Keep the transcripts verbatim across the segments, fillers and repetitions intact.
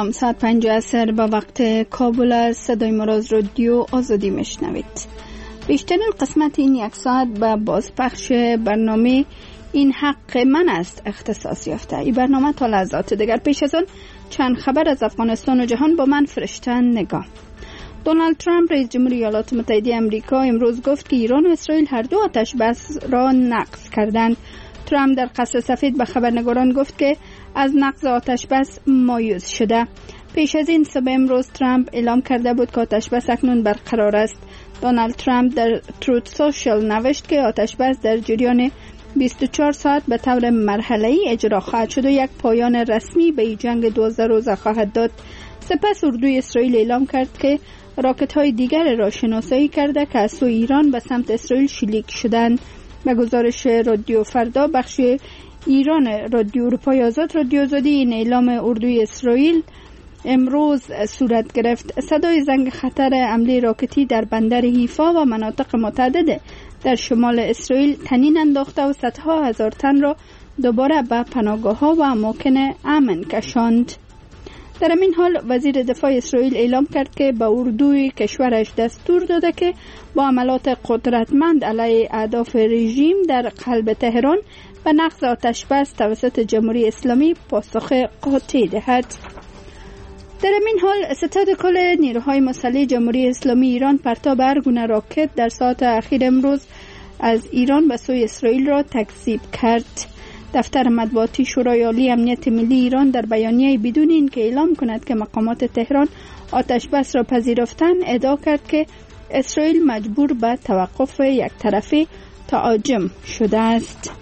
سلام، ساعت پنج عصر به وقت کابل از صدای مراز رادیو آزادی میشنوید. بیشترین قسمت این یک ساعت به بازپخش برنامه این حق من است اختصاص یافته. این برنامه تا لحظات دیگر. پیش از آن چند خبر از افغانستان و جهان با من فرشتن نگاه. دونالد ترامپ رئیس جمهوری ایالات متحده آمریکا امروز گفت که ایران و اسرائیل هر دو آتش بس را نقض کردند. ترامپ در قصر سفید به خبرنگاران گفت که از نقض آتش بس مایوس شده. پیش از این صبح امروز ترامپ اعلام کرده بود که آتش بس اکنون برقرار است. دونالد ترامپ در تروت سوشال نوشت که آتش بس در جریان بیست و چهار ساعت به طور مرحله‌ای اجرا خواهد شد و یک پایان رسمی به این جنگ دوازده روزه خواهد داد. سپس اردوی اسرائیل اعلام کرد که راکت‌های دیگر را شناسایی کرده که از سوی ایران به سمت اسرائیل شلیک شدند. به گزارش رادیو فردا بخش ایران رادیو اروپای آزاد رادیو آزادی این اعلام اردوی اسرائیل امروز صورت گرفت. صدای زنگ خطر حمله راکتی در بندر حیفا و مناطق متعدد در شمال اسرائیل طنین انداخته و صدها هزار تن را دوباره به پناهگاه‌ها و اماکن امن کشاند. در این حال وزیر دفاع اسرائیل اعلام کرد که به اردوی کشورش دستور داده که با عملات قدرتمند علیه اهداف رژیم در قلب تهران و نقض آتش بس توسط جمهوری اسلامی پاسخ قاطع دهد. در این حال ستاد کل نیروهای مسلح جمهوری اسلامی ایران پرتاب هر گونه راکت در ساعت اخیر امروز از ایران به سوی اسرائیل را تکذیب کرد. دفتر مطبوعاتی شورای عالی امنیت ملی ایران در بیانیه بدون اینکه اعلام کند که مقامات تهران آتش بس را پذیرفتند ادعا کرد که اسرائیل مجبور به توقف یک طرفه تهاجم شده است.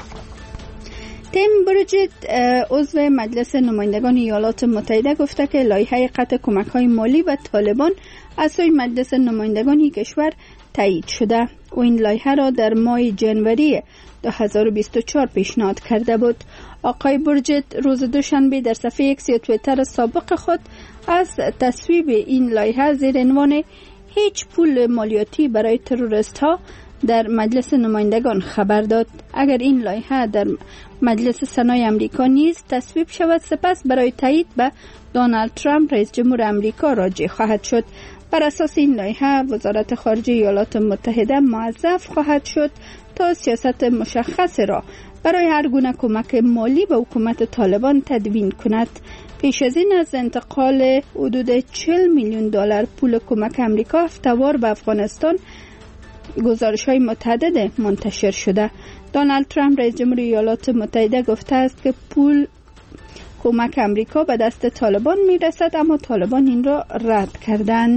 تیم برجت عضو مجلس نمایندگان ایالات متحده گفته که لایحه قطع کمک‌های مالی به طالبان از سوی مجلس نمایندگان کشور تایید شده. او این لایحه را در ماه ژانویه دو هزار و بیست و چهار پیشنهاد کرده بود. آقای برجت روز دوشنبه در صفحه ایکس یا توییتر سابق خود از تصویب این لایحه زیر عنوان هیچ پول مالیاتی برای تروریست ها در مجلس نمایندگان خبر داد. اگر این لایحه در مجلس سنای آمریکا نیز تصویب شود سپس برای تایید به دونالد ترامپ رئیس جمهور آمریکا راجع خواهد شد. بر اساس این لایحه وزارت خارجه ایالات متحده موظف خواهد شد تا سیاست مشخص را برای هر گونه کمک مالی به حکومت طالبان تدوین کند. پیش از این از انتقال حدود چهل میلیون دلار پول کمک آمریکا هفته‌وار به افغانستان گزارش‌های متعدد منتشر شده. دونالد ترامپ رئیس جمهور ایالات متحده گفته است که پول کمک آمریکا به دست طالبان میرسد اما طالبان این را رد کردند.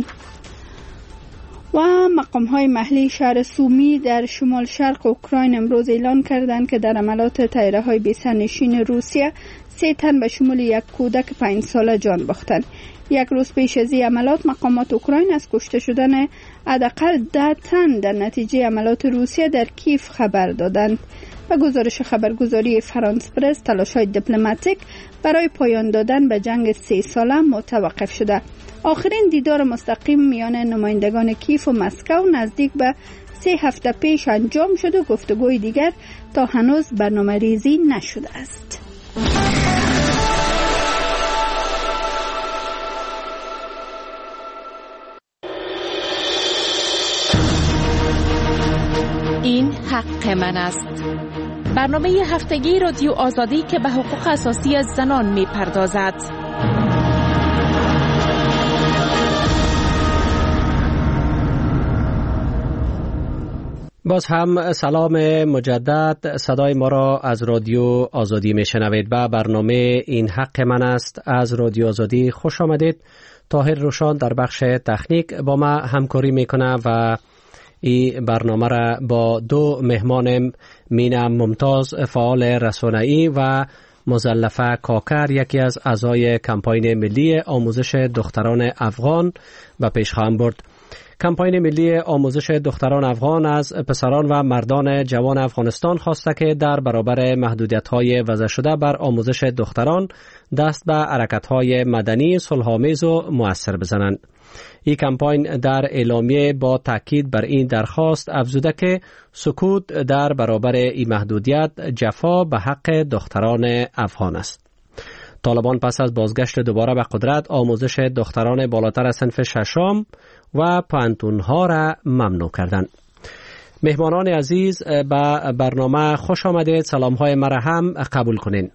و مقام‌های محلی شهر سومی در شمال شرق اوکراین امروز اعلان کردند که در عملات طیاره‌های بی سرنشین روسیه سه تن به شمول یک کودک پنج ساله جان باختند. یک روز پیش از این عملات مقامات اوکراین از کشته شدن حداقل ده تن در نتیجه عملات روسیه در کیف خبر دادند. به گزارش خبرگزاری فرانس پرس تلاش‌های دیپلماتیک برای پایان دادن به جنگ سه ساله متوقف شده. آخرین دیدار مستقیم میان نمایندگان کیف و مسکو نزدیک به سه هفته پیش انجام شد و گفتگوی دیگر تا هنوز برنامه ریزی نشده است. این حق من است. برنامه هفتگی رادیو آزادی که به حقوق اساسی زنان می پردازد. باز هم سلام مجدد. صدای ما را از رادیو آزادی می شنوید. به برنامه این حق من است از رادیو آزادی خوش آمدید. طاهر روشان در بخش تکنیک با ما همکاری میکنه و این برنامه را با دو مهمانم مینا ممتاز فعال رسانه‌ای و مزلفه کاکر یکی از اعضای کمپاین ملی آموزش دختران افغان و پیش خواهم برد. کمپاین ملی آموزش دختران افغان از پسران و مردان جوان افغانستان خواسته که در برابر محدودیت‌های وضع شده بر آموزش دختران دست به حرکت‌های مدنی صلح‌آمیز و مؤثر بزنند. این کمپاین در اعلامیه با تاکید بر این درخواست افزوده که سکوت در برابر این محدودیت جفا به حق دختران افغان است. طالبان پس از بازگشت دوباره به قدرت آموزش دختران بالاتر از صنف ششم و پانتونها را ممنوع کردند. مهمانان عزیز به برنامه خوش آمدید. سلام های مرا هم قبول کنین.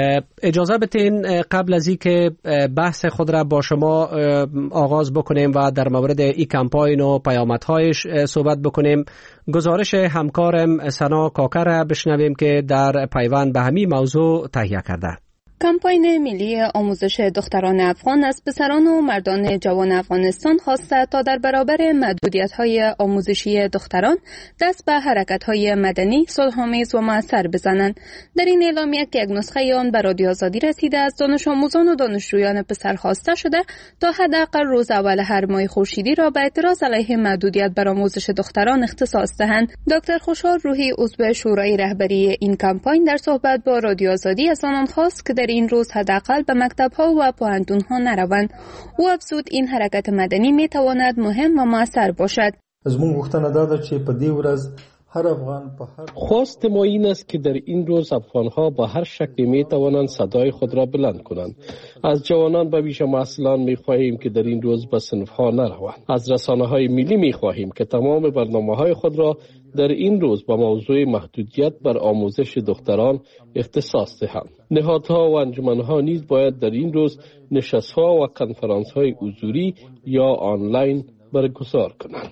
اجازه بتین قبل از اینکه بحث خود را با شما آغاز بکنیم و در مورد این کمپاین و پیامدهایش صحبت بکنیم، گزارش همکارم سنا کاکر را بشنویم که در پیوند به همین موضوع تهیه کرده. کمپاین ملی آموزش دختران افغان از پسران و مردان جوان افغانستان خواسته تا در برابر محدودیت‌های آموزشی دختران دست به حرکت‌های مدنی صلح‌آمیز و مؤثر بزنند. در این اعلامیه که یک نسخه آن به رادیو آزادی رسیده، از دانش آموزان و دانشجویان پسر خواسته شده تا حداقل روز اول هر ماه خورشیدی را به اعتراض علیه محدودیت بر آموزش دختران اختصاص دهند. دکتر خوشحال روحی عضو شورای رهبری این کمپاین در صحبت با رادیو آزادی از آنان خواست که در این روز حداقل به مکتب‌ها و پوهنتون‌ها نروند. او افزود این حرکت مدنی می‌تواند مهم و مؤثر باشد. از مون غوښتنه دا ده چې په دې ورځ هر افغان په هر خواست ما این است که در این روز افغان‌ها با هر شکلی می‌توانند صدای خود را بلند کنند. از جوانان به ویژه محصلان می‌خواهیم که در این روز به صنف‌ها نروند. از رسانه‌های ملی می‌خواهیم که تمام برنامه‌های خود را در این روز با موضوع محدودیت بر آموزش دختران اختصاص دهند. نهادها و انجمنها نیز باید در این روز نشست‌ها و کنفرانس‌های حضوری یا آنلاین برگزار کنند.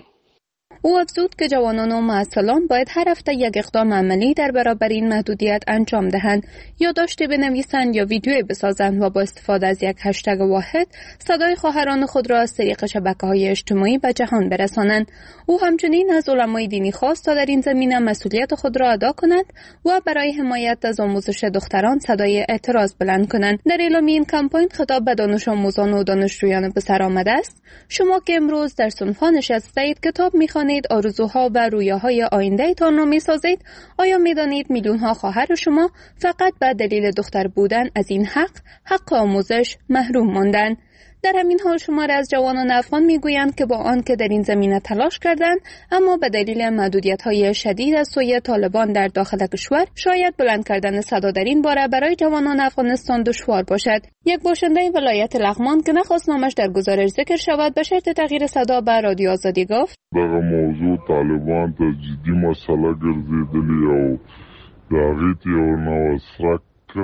او افزود که جوانان و محصلان باید هر هفته یک اقدام عملی در برابر این محدودیت انجام دهند، یا داشته بنویسند یا ویدیویی بسازند و با استفاده از یک هشتگ واحد صدای خواهران خود را از طریق شبکه‌های اجتماعی به جهان برسانند. او همچنین از علمای دینی خواست تا در این زمینه مسئولیت خود را ادا کنند و برای حمایت از آموزش دختران صدای اعتراض بلند کنند. در اعلامیه این کمپاین خطاب به دانش آموزان و دانشجویان پسر آمده است: شما که امروز در صنف‌ها نشسته‌اید، کتاب می‌خوانید، آرزوها و رویاهای آینده تان را می‌سازید، آیا می‌دانید میلیون‌ها خواهر شما فقط به دلیل دختر بودن از این حق، حق آموزش، محروم ماندند؟ در همین حال شماری از جوانان افغان میگویند که با آن که در این زمینه تلاش کردند، اما به دلیل محدودیت‌های شدید از سوی طالبان در داخل کشور، شاید بلند کردن صدا در این باره برای جوانان افغانستان دشوار باشد. یک باشنده ولایت لغمان که نخواست نامش در گزارش ذکر شود، به شرط تغییر صدا به رادیو آزادی گفت: دغه موضوع طالبان ته جدي مسله ګرځېدلې او د هغې ته یو نوسرک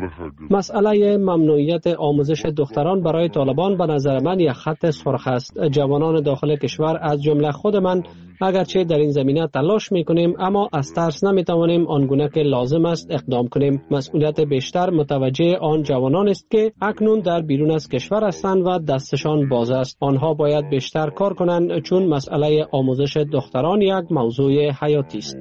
مسئله ممنوعیت آموزش دختران برای طالبان به نظر من یک خط سرخ است. جوانان داخل کشور از جمله خود من اگرچه در این زمینه تلاش میکنیم، اما از ترس نمیتوانیم آنگونه که لازم است اقدام کنیم. مسئولیت بیشتر متوجه آن جوانان است که اکنون در بیرون از کشور هستند و دستشان باز است. آنها باید بیشتر کار کنند، چون مسئله آموزش دختران یک موضوع حیاتی است.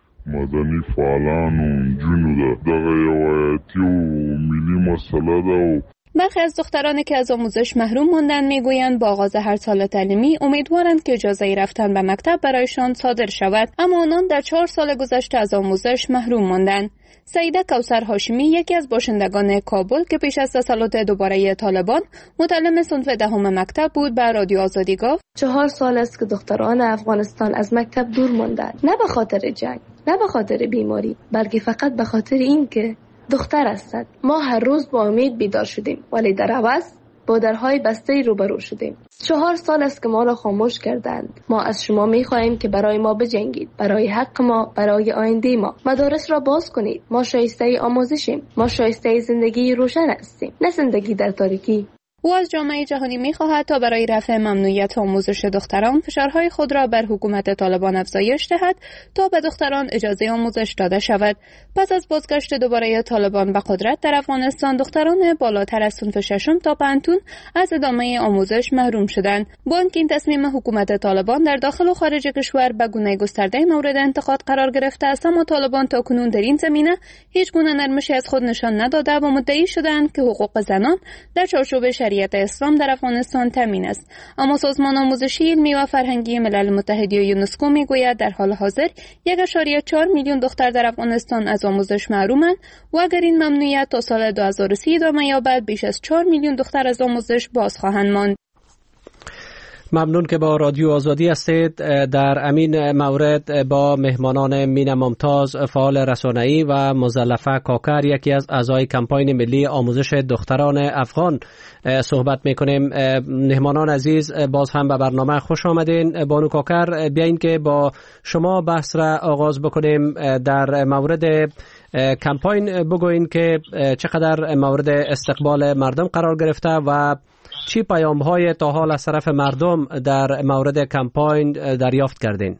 مدنی فعالان و جنو ده دغه یو حیاتی و ملی مسئله ده. برخی از دخترانی که از آموزش محروم ماندند میگویند با آغاز هر سال تعلیمی امیدوارند که اجازه رفتن به مکتب برایشان صادر شود، اما آنان در چهار سال گذشته از آموزش محروم ماندند. سعیده کوثر هاشمی، یکی از باشندگان کابل که پیش از تسلط دوباره طالبان متعلم صنف دهم مکتب بود، به رادیو آزادی گفت: چهار سال است که دختران افغانستان از مکتب دور ماندند، نه به خاطر جنگ، نه به خاطر بیماری، بلکه فقط به خاطر این که دختر هستند. ما هر روز با امید بیدار شدیم، ولی در عوض با درهای بسته روبرو شدیم. چهار سال است که ما را خاموش کردند. ما از شما می‌خواهیم که برای ما بجنگید، برای حق ما، برای آینده ما. مدارس را باز کنید. ما شایسته آموزشیم. ما شایسته زندگی روشن هستیم، نه زندگی در تاریکی. او از جامعه جهانی می‌خواهد تا برای رفع ممنوعیت آموزش دختران فشارهای خود را بر حکومت طالبان افزایش دهد تا به دختران اجازه آموزش داده شود. پس از بازگشت دوباره طالبان به قدرت در افغانستان، دختران بالاتر از صنف ششم تا پانتون از ادامه آموزش محروم شدند. با اینکه این تصمیم حکومت طالبان در داخل و خارج کشور به گونه گسترده مورد انتقاد قرار گرفته است، اما طالبان تاکنون در این زمینه هیچ گونه نرمشی از خود نشان نداده و مدعی شدند که حقوق زنان در چارچوب شریعت اسلام در افغانستان تامین است. اما سازمان آموزشی، علمی و فرهنگی ملل متحد یا یونسکو میگوید در حال حاضر یک ممیز چهار میلیون دختر در افغانستان از آموزش محرومند و اگر این ممنوعیت تا سال دو هزار و سی ادامه یابد، بیش از چهار میلیون دختر از آموزش باز خواهند ماند. ممنون که با رادیو آزادی هستید. در امین مورد با مهمانان مینه ممتاز، فعال رسانه‌ای، و مزلفه کاکر، یکی از اعضای کمپاین ملی آموزش دختران افغان صحبت میکنیم. مهمانان عزیز، باز هم به برنامه خوش آمدین. بانو کاکر، بیاین که با شما بحث را آغاز بکنیم. در مورد کمپاین بگوین که چقدر مورد استقبال مردم قرار گرفته و چی پیام های تا حال از طرف مردم در مورد کمپاین دریافت کردین؟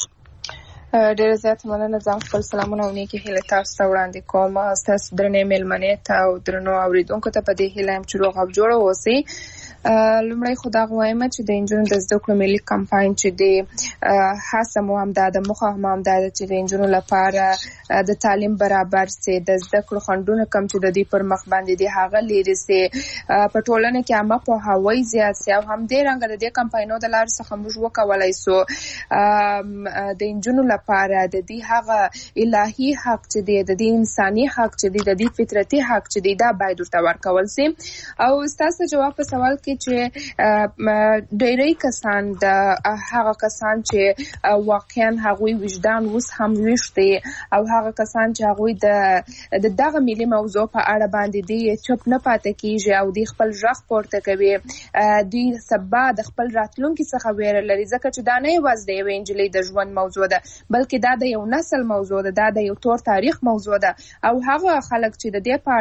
ډیره زیاته مننه. زه خپل سلامونه او نیکې هیلې تاسو ته وړاندې کوم. ستاسو درنې میلمنې ته او درنو اوریدونکو ته په دې هیله یم چې روغ او جوړ اوسئ. لومړی خو دا وایم چې د نجونو د زده کړو ملي کمپاین چې د هڅه مو همدا ده، موخه هم همدا ده چې د نجونو لپاره د تعلیم برابر سي، د زده کړو خنډونه کم چې د دوی پر مخ باندې دي هغه لري سي، په ټولنه کې عامه پوهاوی زیات سي، او هم دې رنګ د دې کمپاینونو د لارې څخه موږ وکولای سو د نجونو لپاره د دې هغه الهي حق چې دی، د دې انساني حق چې دی، د دې فطرتي حق چې دی، دا باید ورته ورکول سي. او تاسو جواب په سوال کې چې ډېری کسان د هغه کسان چې واقعا هغوی وجدان اوس هم ویښ دي او هغه کسان چې هغوی د دغه ملي موضوع په اړه باندې دي چوپ نه پاتې کیږي او د خپل غږ پورته کوي، دوی سبا د خپل راتلونکي څخه ویره لري، ځکه چې دا نه یوازې د یوې نجلۍ د ژوند موضوع ده، بلکې دا د یو نسل موضوع ده، دا د یو تور تاریخ موضوع ده. او هغه خلک چې د دې په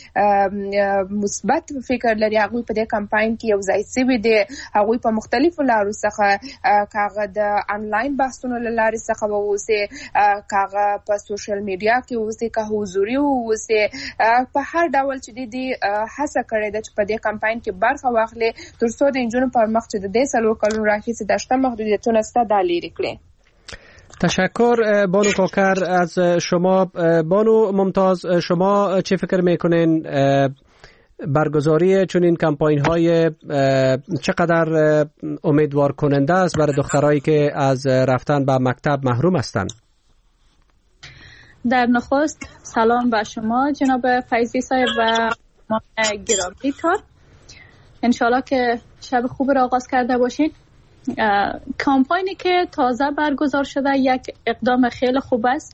اړه مثبت فکر لري هغوی په دې کمپاین کې یو ځای سوي دي، هغوی په مختلفو لارو څخه کاغه د انلاین بحثونو له لارې څخه ووسي، کاغه په سوشل میډیا کې ووسي، که حضوري ووسي، په هر ډول چې دي هڅه کړې ده چې په دې کمپاین کې برخه واخلي تر څو د نجونو پر مخ چې د دې څلور کلونو راهیسې د شته محدودیتونه سته دا لرې کړي. تشکر بانو کاکر از شما. بانو ممتاز، شما چه فکر میکنین برگزاری چنین کمپاین های چقدر امیدوار کننده است برای دخترایی که از رفتن به مکتب محروم هستند؟ در نخست سلام به شما جناب فیضی صاحب و گرامی تار. انشالله که شب خوب را آغاز کرده باشین. کمپاینی که تازه برگزار شده یک اقدام خیلی خوب است.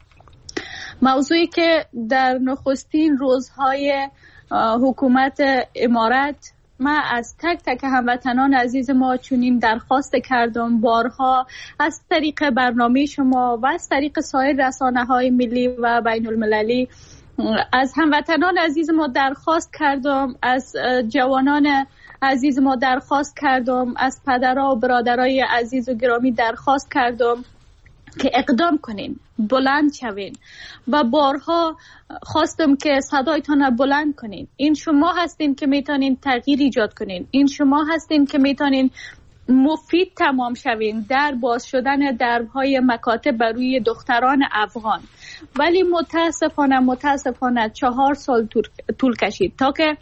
موضوعی که در نخستین روزهای حکومت امارت من از تک تک هموطنان عزیز ما چنین درخواست کردم، بارها از طریق برنامه شما و از طریق سایر رسانه‌های ملی و بین المللی از هموطنان عزیز ما درخواست کردم، از جوانان عزیز ما درخواست کردم، از پدرها و برادرای عزیز و گرامی درخواست کردم که اقدام کنین، بلند شوین و بارها خواستم که صدایتان بلند کنین. این شما هستین که میتونین تغییر ایجاد کنین، این شما هستین که میتونین مفید تمام شوین در باز شدن دربهای مکاتب بر روی دختران افغان. ولی متاسفانه متاسفانه چهار سال طول کشید تا که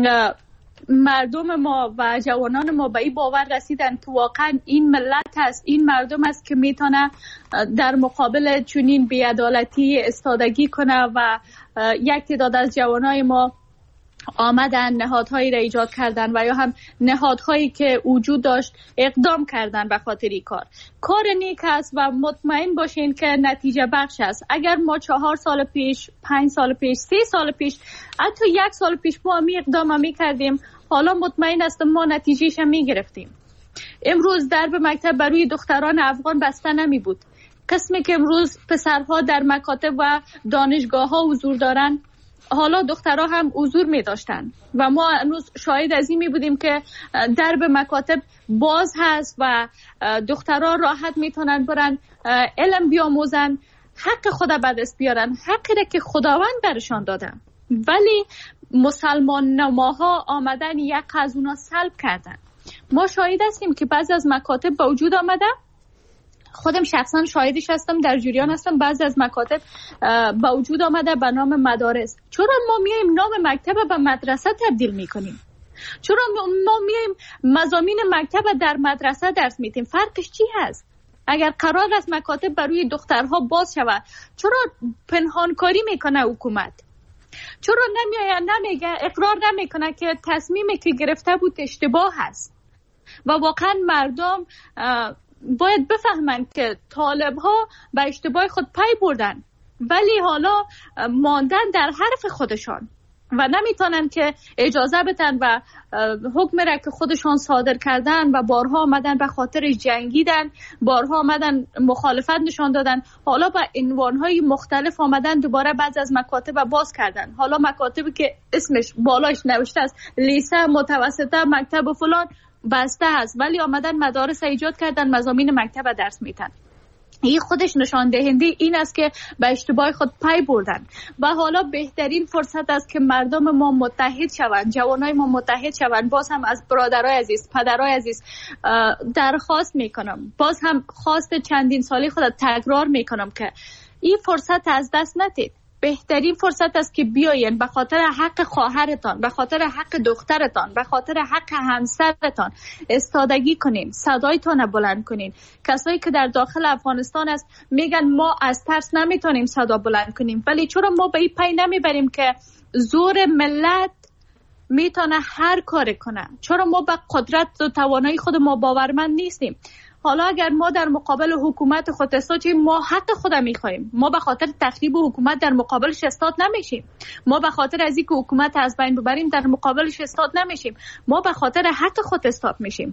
مردم ما و جوانان ما به این باور رسیدن که واقعا این ملت است، این مردم است که میتونه در مقابل چنین بی‌عدالتی استادگی کنه و یک تعداد از جوانای ما آمدن نهادهایی را ایجاد کردن و یا هم نهادهایی که وجود داشت اقدام کردن به خاطر این کار. کار نیک است و مطمئن باشین که نتیجه بخش است. اگر ما چهار سال پیش، پنج سال پیش، سه سال پیش، حتی یک سال پیش ما می اقدام می کردیم، حالا مطمئن هستم ما نتیجهش می گرفتیم. امروز درب مکتب برای دختران افغان بسته نمی بود. قسمی که امروز پسرها در مکاتب و دانشگاه ها حضور دارن، حالا دخترها هم حضور می داشتن و ما امروز شاهد از این می بودیم که درب مکاتب باز هست و دخترها راحت می تونن برن علم بیاموزن، حق خدا به دست بیارن، حقی را که خداوند برشان دادن. ولی مسلمان نماها آمدن یک از اونا سلب کردن. ما شاهد هستیم که بعضی از مکاتب به وجود آمده، خودم شخصا شاهدش هستم، در جریان هستم، بعضی از مکاتب به وجود آمده به نام مدارس. چرا ما میایم نام مکتب به مدرسه تبدیل میکنیم؟ چرا ما میایم مضامین مکتب در مدرسه درس میدیم؟ فرقش چی هست؟ اگر قرار است مکاتب برای دخترها باز شود، چرا پنهانکاری میکنه حکومت؟ چرا نمیآید نمیگه، اقرار نمیکنه که تصمیمی که گرفته بود اشتباه است؟ و واقعا مردم باید بفهمند که طالب ها به اشتباه خود پی بردن ولی حالا ماندن در حرف خودشان و نمیتونن که اجازه بدن و حکم را که خودشان صادر کردن و بارها آمدن به خاطر جنگیدن، بارها آمدن مخالفت نشان دادن، حالا با عنوانهای مختلف آمدن دوباره بعض از مکاتب باز کردن. حالا مکاتبی که اسمش بالاش نوشته است لیسه متوسطه مکتب و فلان بسته است ولی آمدن مدارس ایجاد کردن، مضامین مکتب درس میتن. این خودش نشان دهنده این است که به اشتباه خود پی بردن و حالا بهترین فرصت است که مردم ما متحد شوند، جوانای ما متحد شوند. باز هم از برادرای عزیز، پدرای عزیز درخواست میکنم، باز هم خواست چندین سالی خود تکرار میکنم که این فرصت از دست ندید. بهترین فرصت است که بیاین به خاطر حق خواهرتان، به خاطر حق دخترتان، به خاطر حق همسرتان استادگی کنین، صدایتان بلند کنین. کسایی که در داخل افغانستان است میگن ما از ترس نمیتونیم صدا بلند کنیم، ولی چرا ما به این پی نمیبریم که زور ملت میتونه هر کار کنه؟ چرا ما به قدرت و توانایی خود ما باورمند نیستیم؟ حالا اگر ما در مقابل حکومت خود استاد ما حق خود میخوایم، ما به خاطر تخریب حکومت در مقابلش استاد نمیشیم، ما به خاطر از اینکه حکومت از بین ببریم در مقابلش استاد نمیشیم، ما به خاطر حق خود استاد میشیم.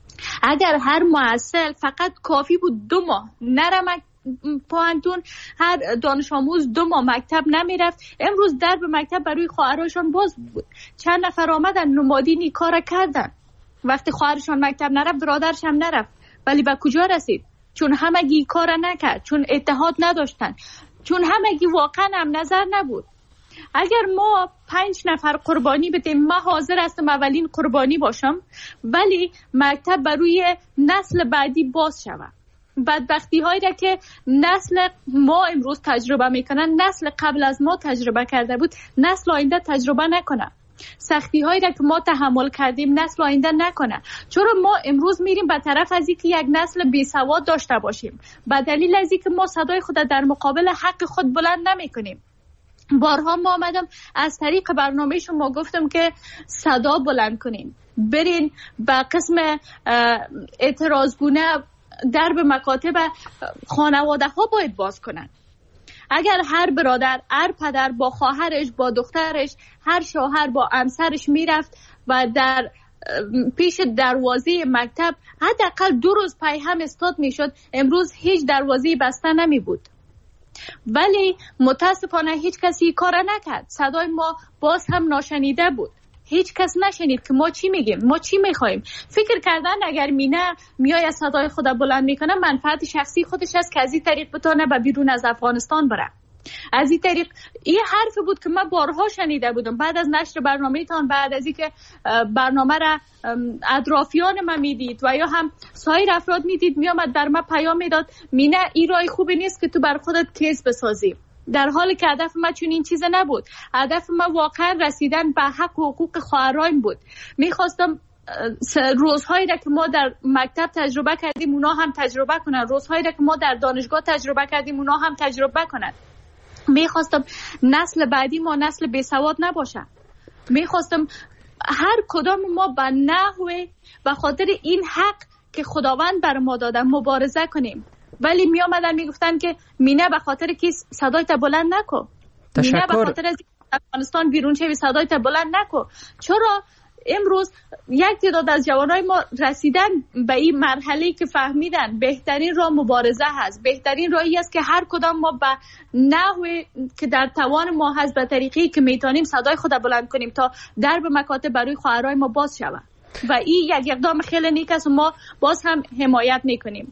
اگر هر معسل فقط کافی بود دو ماه نرم پوهنتون، هر دانش آموز دو ماه مکتب نمیرفت، امروز درب مکتب برای خواهراشون باز بود. چند نفر آمدن نمادینی کار کردن، وقتی خواهرشون مکتب نرفت برادرش هم نرفت، ولی به کجا رسید؟ چون همگی کار نکرد، چون اتحاد نداشتن، چون همگی واقعا هم نظر نبود. اگر ما پنج نفر قربانی بدیم، ما حاضر هستم اولین قربانی باشم ولی مکتب بروی نسل بعدی باز شود. بدبختی هایی را که نسل ما امروز تجربه میکنن نسل قبل از ما تجربه کرده بود، نسل آینده تجربه نکنه. سختی هایی را که ما تحمل کردیم نسل آینده نکنه. چرا ما امروز میریم به طرف از اینکه یک نسل بی سواد داشته باشیم به دلیل از اینکه ما صدای خود در مقابل حق خود بلند نمی کنیم. بارها ما آمدم از طریق برنامه شما گفتم که صدا بلند کنین، برین به قسم اعتراضگونه درب مکاتب خانواده ها باید باز کنن. اگر هر برادر، هر پدر با خواهرش، با دخترش، هر شوهر با همسرش میرفت و در پیش دروازه مکتب حداقل دو روز پی هم استاد میشد، امروز هیچ دروازه بسته نمی بود. ولی متاسفانه هیچ کسی کار نکرد. صدای ما باز هم ناشنیده بود. هیچ کس نشنید که ما چی میگیم، ما چی میخوایم. فکر کردن اگر مینه میای صدای خود بلند میکنه منفعت شخصی خودش است که از این طریق بتونه به بیرون از افغانستان بره. از این طریق این حرف بود که من بارها شنیده بودم بعد از نشر برنامه تان، بعد از اینکه برنامه را اطرافیان من میدید و یا هم سایر افراد میدید، میامد بر من پیام میداد مینه این راه خوبی نیست که تو بر خودت کیس بسازی. در حالی که هدف من چون این چیز نبود. هدف من واقعا رسیدن به حق و حقوق خواهران بود. میخواستم روزهایی را که ما در مکتب تجربه کردیم اونا هم تجربه کنن، روزهایی را که ما در دانشگاه تجربه کردیم اونا هم تجربه کنن. میخواستم نسل بعدی ما نسل بیسواد نباشه. میخواستم هر کدام ما به نحوه به خاطر این حق که خداوند بر ما داده مبارزه کنیم. ولی می آمدن می گفتن که مینه به خاطر کی صدایت بلند نکو، مینه به خاطر از افغانستان بیرون شوی صدایت بلند نکو. چرا امروز یک تعداد از جوانای ما رسیدن به این مرحله که فهمیدن بهترین راه مبارزه هست، بهترین راهی است که هر کدام ما به نحوی که در توان ما هست به طریقی که میتونیم صدای خود بلند کنیم تا درب مکاتب برای خواهرای ما باز شود و این یک اقدام خیلی نیک است و ما باز هم حمایت میکنیم.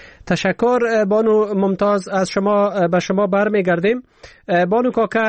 تشکر بانو ممتاز. از شما به شما برمیگردیم. بانو کاکر،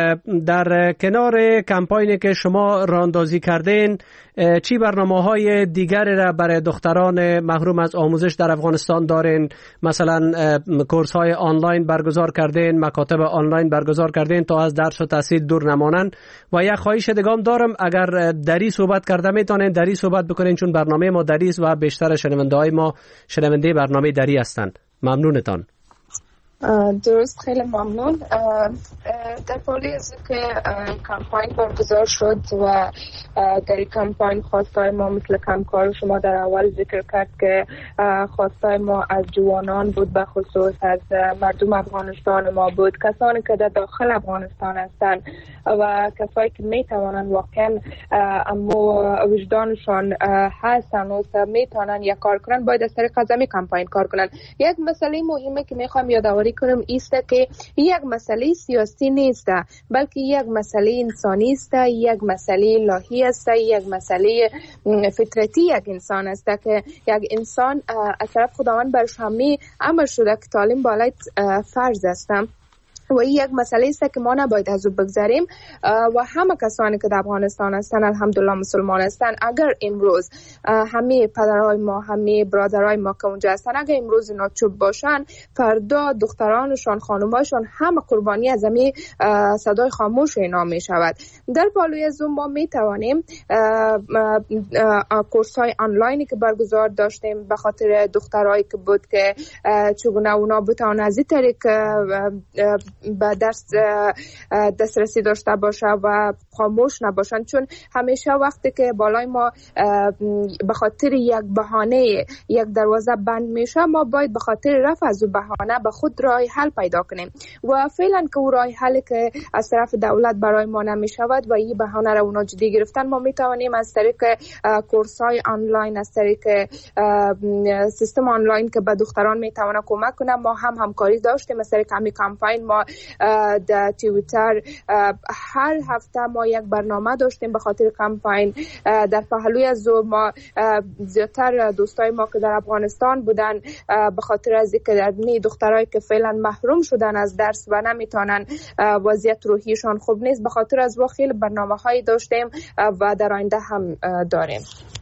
در کنار کمپاینی که شما راهاندازی کردین چی برنامه‌های دیگری را برای دختران محروم از آموزش در افغانستان دارین؟ مثلا کورس‌های آنلاین برگزار کردین، مکاتب آنلاین برگزار کردین تا از درس و تحصیل دور نمانند. و یک خواهش دیگه دارم، اگر دری صحبت کرده میتونین دری صحبت بکنین چون برنامه ما دری است و بیشتر شنونده‌های ما شنونده برنامه دری هستند. ممنونتان. درست، خیلی ممنون. در پالی از که کمپاین برگزار شد و در این کمپاین خواستای ما مثل کمکار شما در اول ذکر کرد که خواستای ما از جوانان بود، به خصوص از مردم افغانستان ما بود، کسانی که در داخل افغانستان هستند و کسایی که می توانند واقعا اما وجدانشان هستند و می توانند یک کار کنند باید از طریق از همین کمپاین کار کنند. یک مسئله مهمه که می خواهم یادآوری کنم است که یک مسئله سیاسی نیست بلکه یک مسئله انسانی است، یک مسئله الهی است، یک مسئله فطرتی یک انسان است که یک انسان از طرف خداوند برش همی امر شده که تعلیم بالای فرض است و این یک مسئله است که ما نباید از او بگذاریم و همه کسانی که در افغانستان هستند الحمدلله مسلمان هستند. اگر امروز همه پدرهای ما، همه برادرای ما که اونجا هستند، اگر امروز اینا چوب باشن، فردا دخترانشان، خانمایشان همه قربانی از همه صدای خاموش اینا می شود. در پالوی زوم ما می توانیم کورس های آنلاینی که برگزار داشتیم به خاطر دخترایی که بود که چگونه اونا بتوان از این طریق به درس دسترسی داشته باشه و خاموش نباشن، چون همیشه وقتی که بالای ما به خاطر یک بهانه یک دروازه بند میشه، ما باید به خاطر رفع از بهانه به خود راه حل پیدا کنیم و فعلا که او راه حلی که از طرف دولت برای ما نمیشود و این بهانه را اونا جدی گرفتن، ما میتوانیم از طریق کورس های آنلاین، از طریق سیستم آنلاین که به دختران میتونه کمک کنه، ما هم همکاری داشتیم. از طریق همین کمپاین ما در توییتر هر هفته ما یک برنامه داشتیم به خاطر کمپاین. در پهلوی از ما زیادتر دوستای ما که در افغانستان بودن به خاطر از اینکه در می دخترایی که فعلا محروم شدن از درس و نمیتونن، وضعیت روحیشان خوب نیست، به خاطر از ما خیلی برنامه‌هایی داشتیم و در آینده هم داریم.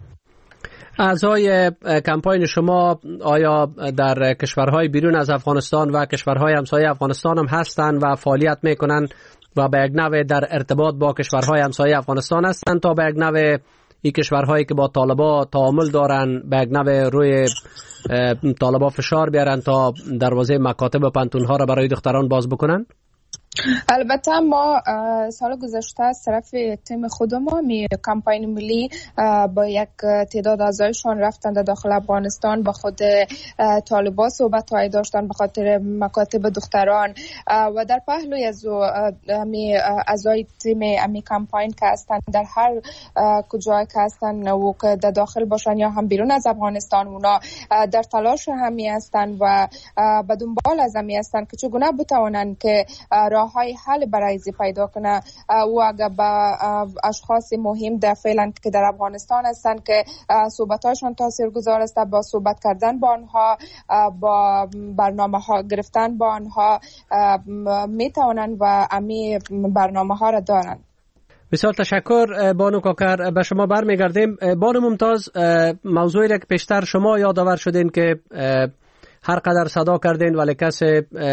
اعضای کمپاین شما آیا در کشورهای بیرون از افغانستان و کشورهای همسایه افغانستان هم هستند و فعالیت میکنن و به یک نوع در ارتباط با کشورهای همسایه افغانستان هستند تا به یک نوع این کشورهایی که با طالبا تعامل دارن به یک نوع روی طالبا فشار بیارن تا دروازه مکاتب و پنتونها را برای دختران باز بکنن؟ البته ما سال گذشته از طرف تیم خود ما می کمپاین ملی با یک تعداد اعضایشان رفتند داخل افغانستان، با خود طالبان صحبت های داشتن به خاطر مکاتب دختران و در پهلوی از می اعضای تیم می کمپاین که هستند در هر کجای که هستند و که در داخل باشن یا هم بیرون از افغانستان، اونا در تلاش همی هستند و به دنبال از همی هستند که چگونه بتوانند که های حل برای زی پیدا کنه و اگر با اشخاص مهم در فعلا که در افغانستان هستند که صحبتاشون تاثیرگذار است، با صحبت کردن با آنها، با برنامه ها گرفتن با آنها میتوانند و امی برنامه ها را دارند. بسیار تشکر بانو کاکر. به شما برمیگردیم. بانو ممتاز، موضوعی را که پیشتر شما یادآور شدین که هر قدر صدا کردین ولی کس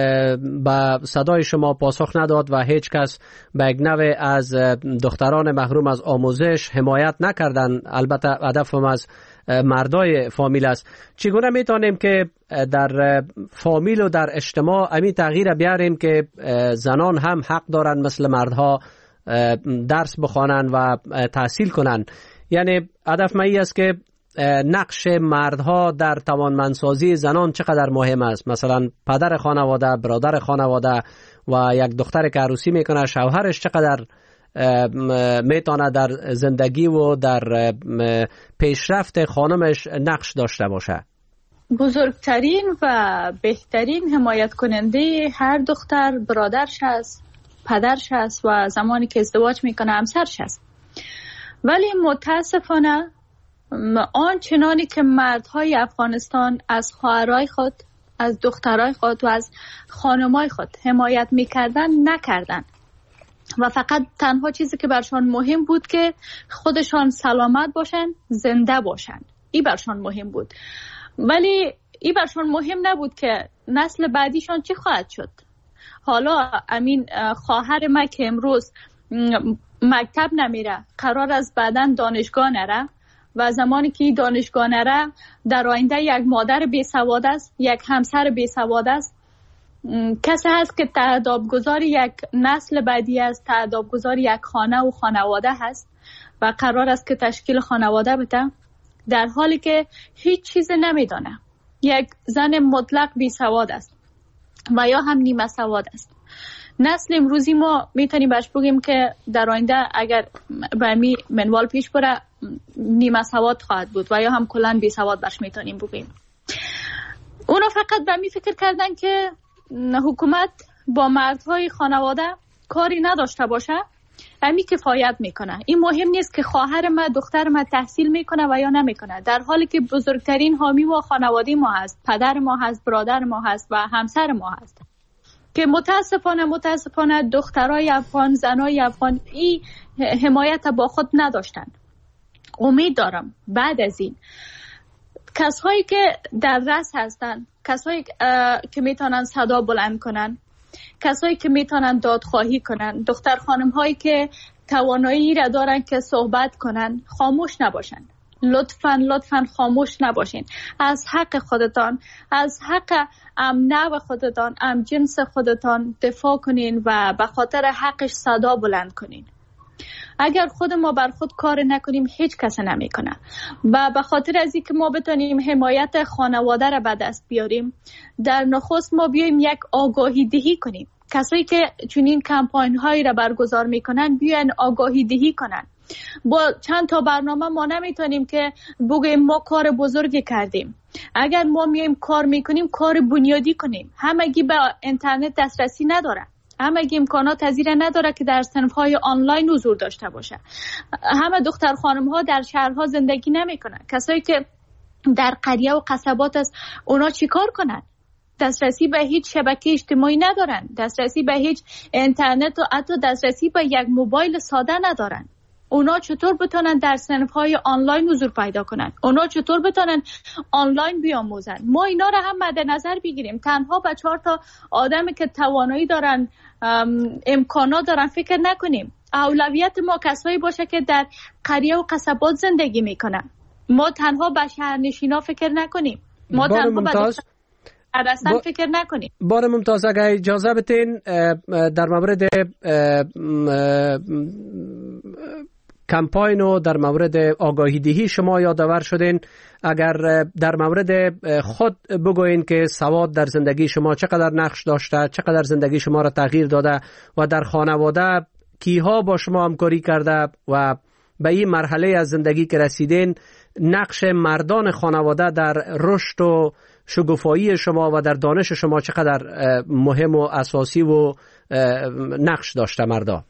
به صدای شما پاسخ نداد و هیچ کس به یک نوع از دختران محروم از آموزش حمایت نکردن. البته هدفم از مردای فامیل است. چگونه میتونیم که در فامیل و در اجتماع امی تغییر بیاریم که زنان هم حق دارن مثل مردها درس بخوانن و تحصیل کنن؟ یعنی هدف من این است که نقش مردها در توانمندسازی زنان چقدر مهم است. مثلا پدر خانواده، برادر خانواده و یک دختر که عروسی میکنه، شوهرش چقدر میتونه در زندگی و در پیشرفت خانمش نقش داشته باشه. بزرگترین و بهترین حمایت کننده هر دختر برادرش است، پدرش است و زمانی که ازدواج میکنه همسرش است. ولی متاسفانه آن چنانی که مردهای افغانستان از خواهرای خود، از دخترای خود و از خانمای خود حمایت میکردن نکردن و فقط تنها چیزی که برشان مهم بود که خودشان سلامت باشن، زنده باشن. این برشان مهم بود، ولی این برشان مهم نبود که نسل بعدیشان چی خواهد شد. حالا امین خواهر ما که امروز مکتب نمیره، قرار است بعداً دانشگاه نره و زمانی که دانشگاه نره در آینده یک مادر بی سواد است، یک همسر بی سواد است کسی هست که تادابگذار یک نسل بعدی است، تادابگذار یک خانه و خانواده هست و قرار است که تشکیل خانواده بده، در حالی که هیچ چیز نمیدانه. یک زن مطلق بی سواد است و یا هم نیمه سواد است. نسل امروزی ما میتونیم بهش بگیم که در آینده اگر به می منوال پیش بره نیمه سواد خواهد بود و یا هم کلان بی سواد بهش میتونیم بگیم. اونا فقط به می فکر کردن که حکومت با مردهای خانواده کاری نداشته باشه، امی کفایت میکنه. این مهم نیست که خواهر ما دختر ما تحصیل میکنه و یا نمیکنه، در حالی که بزرگترین حامی و خانوادی ما هست، پدر ما هست، برادر ما هست و همسر ما هست که متاسفانه متاسفانه دخترای افغان، زنای افغان این حمایت با خود نداشتن. امید دارم بعد از این کسایی که در رأس هستن، کسایی که میتونن صدا بلند کنن، کسایی که میتونن دادخواهی کنن، دختر خانم هایی که توانایی را دارن که صحبت کنن، خاموش نباشن. لطفاً لطفاً خاموش نباشین. از حق خودتان، از حق ام نوع خودتان، ام جنس خودتان دفاع کنین و به خاطر حقش صدا بلند کنین. اگر خود ما بر خود کار نکنیم هیچ کس نمیکنه و به خاطر از اینکه ما بتونیم حمایت خانواده را به دست بیاریم، در نخست ما بیایم یک آگاهی دهی کنیم. کسایی که چنین کمپاین هایی را برگزار میکنن بیان آگاهی دهی کنن. با چند تا برنامه ما نمیتونیم که بگیم ما کار بزرگی کردیم. اگر ما میایم کار میکنیم کار بنیادی کنیم. همگی به اینترنت دسترسی نداره، همگی امکانات پذیر نداره که در صنف‌های آنلاین حضور داشته باشه. همه دختر خانم‌ها در شهرها زندگی نمیکنن. کسایی که در قریه و قصبات است اونا چیکار کنن؟ دسترسی به هیچ شبکه اجتماعی ندارن، دسترسی به هیچ اینترنت و حتی دسترسی به یک موبایل ساده ندارن. اونا چطور بتونن در صنف‌های آنلاین حضور پیدا کنن؟ اونا چطور بتونن آنلاین بیاموزن؟ ما اینا رو هم مد نظر بگیریم. تنها به چهار تا آدمی که توانایی دارن، امکانات دارن فکر نکنیم. اولویت ما کسایی باشه که در قریه و قصبات زندگی میکنن. ما تنها به شهرنشینا فکر نکنیم. ما تنها به اصلا با... فکر نکنیم. بار ممتاز، اگر اجازه بتین در مورد کمپاین و در مورد آگاهی دهی شما یادآور شدین، اگر در مورد خود بگوین که سواد در زندگی شما چقدر نقش داشته، چقدر زندگی شما را تغییر داده و در خانواده کیها با شما همکاری کرده و به این مرحله از زندگی که رسیدین نقش مردان خانواده در رشد و شگوفایی شما و در دانش شما چقدر مهم و اساسی و نقش داشته مردا؟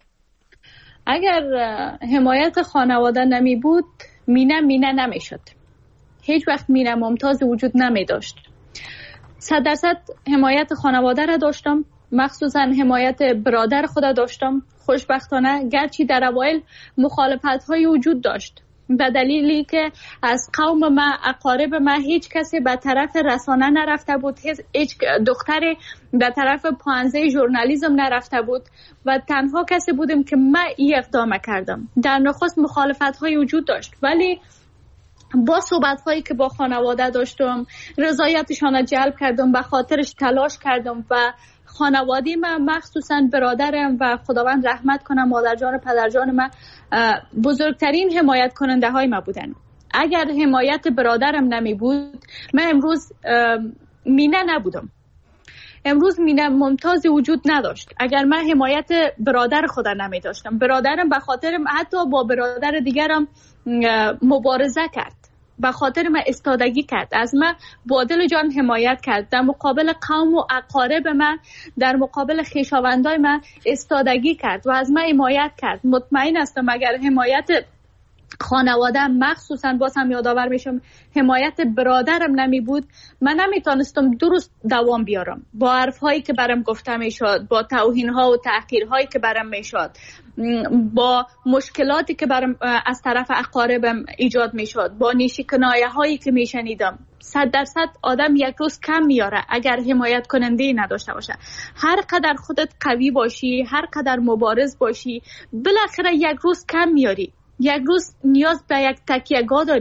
اگر حمایت خانواده نمی بود مینه مینه نمی شد. هیچ وقت مینه ممتاز وجود نمی داشت. صد درصد حمایت خانواده را داشتم، مخصوصا حمایت برادر خود داشتم. خوشبختانه گرچه در اوایل مخالفت های وجود داشت به دلیلی که از قوم ما، اقارب ما هیچ کسی به طرف رسانه نرفته بود، هیچ دختری به طرف پانزه ژورنالیسم نرفته بود و تنها کسی بودیم که من این اقدام کردم. در نخست مخالفت های وجود داشت، ولی با صحبت هایی که با خانواده داشتم رضایتشان را جلب کردم، به خاطرش تلاش کردم و خانواده من مخصوصا برادرم و خداوند رحمت کنم مادر جان و پدر جان من بزرگترین حمایت کننده های ما بودن. اگر حمایت برادرم نمی بود من امروز مینه نبودم، امروز مینه ممتاز وجود نداشت. اگر من حمایت برادر خودم نمی داشتم، برادرم به خاطر حتی با برادر دیگرم مبارزه کرد، به خاطر من استادگی کرد، از من با دل جان حمایت کرد، در مقابل قوم و اقارب من، در مقابل خویشاوندای من استادگی کرد و از من حمایت کرد. مطمئن هستم اگر حمایت خانواده مخصوصا باز هم یادآور میشم حمایت برادرم نمی بود من نمیتونستم درست دوام بیارم. با حرفهایی که برام گفته میشد، با توهینها و تحقیرهایی که برام میشد، با مشکلاتی که برام از طرف اقاربم ایجاد میشد، با نیشکنایه هایی که میشنیدم، صد درصد آدم یک روز کم میاره اگر حمایت کننده نداشته باشه. هر قدر خودت قوی باشی، هر قدر مبارز باشی، بالاخره یک روز کم میاری. یک روز نیاز به یک تکیه‌گاه داری.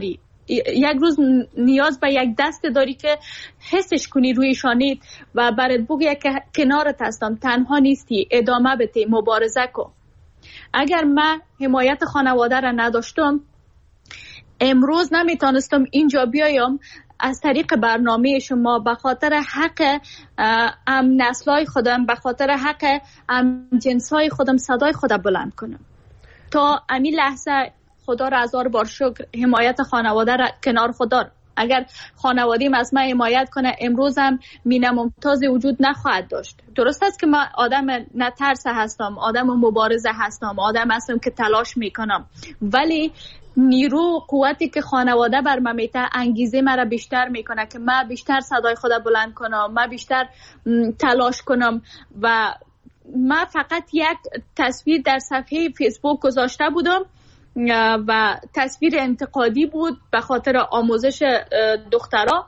یک روز نیاز به یک دست داری که حسش کنی روی شانیت و برات بگه که کنارت هستم، تنها نیستی، ادامه بده، مبارزه کن. اگر من حمایت خانواده را نداشتم، امروز نمیتونستم اینجا بیایم از طریق برنامه شما به خاطر حق ام نسلای خودم، به خاطر حق ام جنسای خودم صدای خودم بلند کنم. تا امی لحظه خدا را هزار بار شکر، حمایت خانواده را کنار خدا. اگر خانوادیم از من حمایت کنه، امروز هم مینه ممتاز وجود نخواهد داشت. درست است که من آدم نترسه هستم، آدم مبارزه هستم، آدم هستم که تلاش میکنم، ولی نیرو قوتی که خانواده بر من میته انگیزه مرا بیشتر میکنه که من بیشتر صدای خدا بلند کنم، من بیشتر تلاش کنم. و من فقط یک تصویر در صفحه فیسبوک گذاشته بودم و تصویر انتقادی بود به خاطر آموزش دخترها.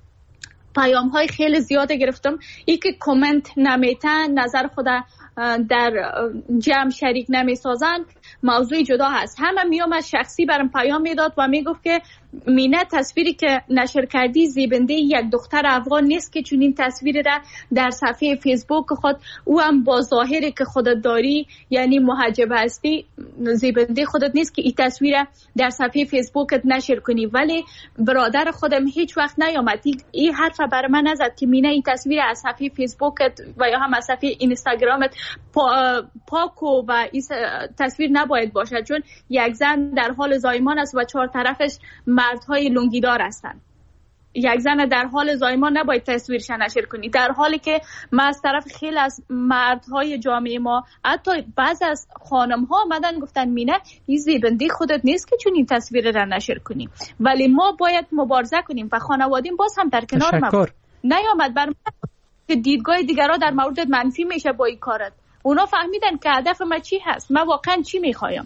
پیام های خیلی زیاده گرفتم. ای که کامنت نمیتن، نظر خود در جمع شریک نمیسازن، موضوع جدا هست. همه میام از شخصی برام پیام میداد و میگفت که مینه تصویری که نشر کردی زیبنده یک دختر افغان نیست که چون این تصویر را در صفحه فیسبوک خود او هم با ظاهری که خودت داری یعنی محجب هستی زیبنده خودت نیست که این تصویر در صفحه فیسبوکت نشر کنی. ولی برادر خودم هیچ وقت نیامد این حرف بر من نزد که مینه این تصویر از صفحه فیسبوکت و یا هم از صفحه اینستاگرامت پا، پاکو و این تصویر نباید باشه، چون یک زن در حال زایمان است و چهار طرفش مردهای لنگیدار هستن. یک زن در حال زایمان نباید تصویرش نشر کنی، در حالی که ما از طرف خیلی از مردهای جامعه ما، حتی بعض از خانم ها آمدن گفتن مینه این زیبنده خودت نیست که چون این تصویر را نشر کنی. ولی ما باید مبارزه کنیم و خانوادیم باز هم در کنار ما نیامد بر که دیدگاه دیگرها در موردت منفی میشه با این کارت. اونا فهمیدن که هدف ما چی هست، ما واقعا چی میخوایم.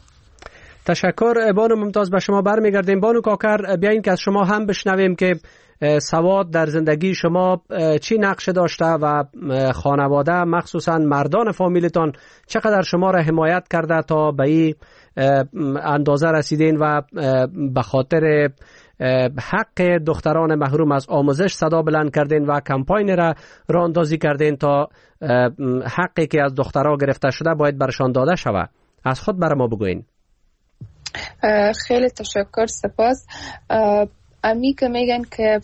تشکر بانو ممتاز. به شما برمیگردیم. بانو کاکر، بیاین که از شما هم بشنویم که سواد در زندگی شما چی نقش داشته و خانواده مخصوصا مردان فامیلتان چقدر شما را حمایت کرده تا به این اندازه رسیدین و به خاطر حق دختران محروم از آموزش صدا بلند کردین و کمپاین را راه اندازی کردین تا حقی که از دخترها گرفته شده باید برشان داده شود. از خود برای ما بگوین. خیلی تشکر، سپاس. امی که میگن که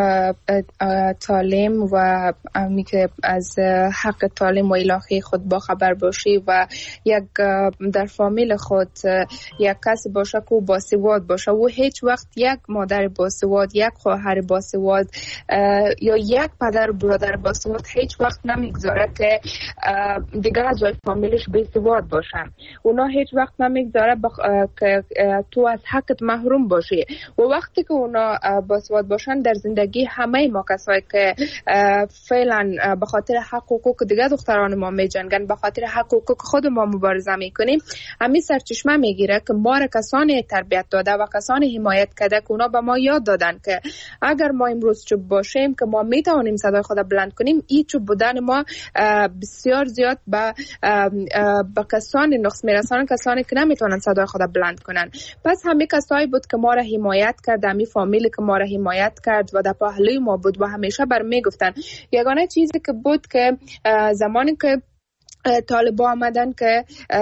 تعلیم و امی که از حق تعلیم و علاقه خود با خبر باشی و یک در فامیل خود یک کس باشه که باسواد باشه و هیچ وقت یک مادر باسواد، یک خواهر باسواد یا یک پدر برادر باسواد هیچ وقت نمیگذاره که دیگر از فامیلش بیسواد باشن. اونا هیچ وقت نمیگذاره بخ... که تو از حقت محروم باشی. و وقتی که اونا باسواد باشن در زندگی همه ما کسایی که فعلا به خاطر حق و حقوق دیگه دختران ما می جنگن، به خاطر حق و حقوق خود ما مبارزه میکنیم، همین سرچشمه میگیره که ما را کسانی تربیت داده و کسانی حمایت کرده که اونا به ما یاد دادن که اگر ما امروز چوب باشیم که ما میتونیم صدای خود بلند کنیم. این چوب بودن ما بسیار زیاد به به کسانی نقص میرسانن، کسانی که نمیتونن صدای خود بلند کنن. پس همین کسایی بود که ما را حمایت کرد، همین فامیلی که ما را حمایت کرد و در پهلوی ما بود و همیشه بر میگفتن. یگانه چیزی که بود که زمانی که طالبان آمدن که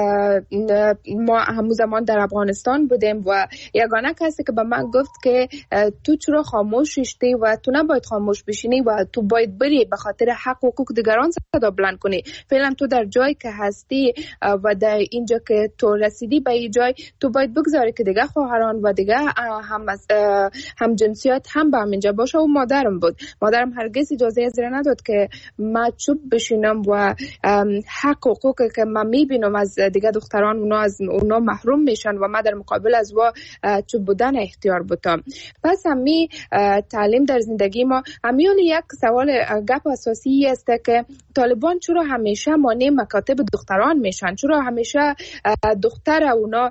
ما همون زمان در افغانستان بودیم و یگانه کسی که به من گفت که تو چرا خاموش شدی و تو نباید خاموش بشینی و تو باید بری به خاطر حق و حقوق دیگران صدا بلند کنی. فعلا تو در جایی که هستی و در اینجا که تو رسیدی به این جای تو باید بگذاری که دیگه خواهران و دیگه هم هم جنسیت هم به همینجا باشه. و مادرم بود، مادرم هرگز اجازه زیر نداد که ما چوب بشینم و حق حقوقی که من میبینم از دیگه دختران اونا از اونا محروم میشن و من در مقابل از وا چوب بودن اختیار بودم. پس همی تعلیم در زندگی ما همیون یک سوال گپ اساسی است که طالبان چرا همیشه مانع مکاتب دختران میشن، چرا همیشه دختر اونا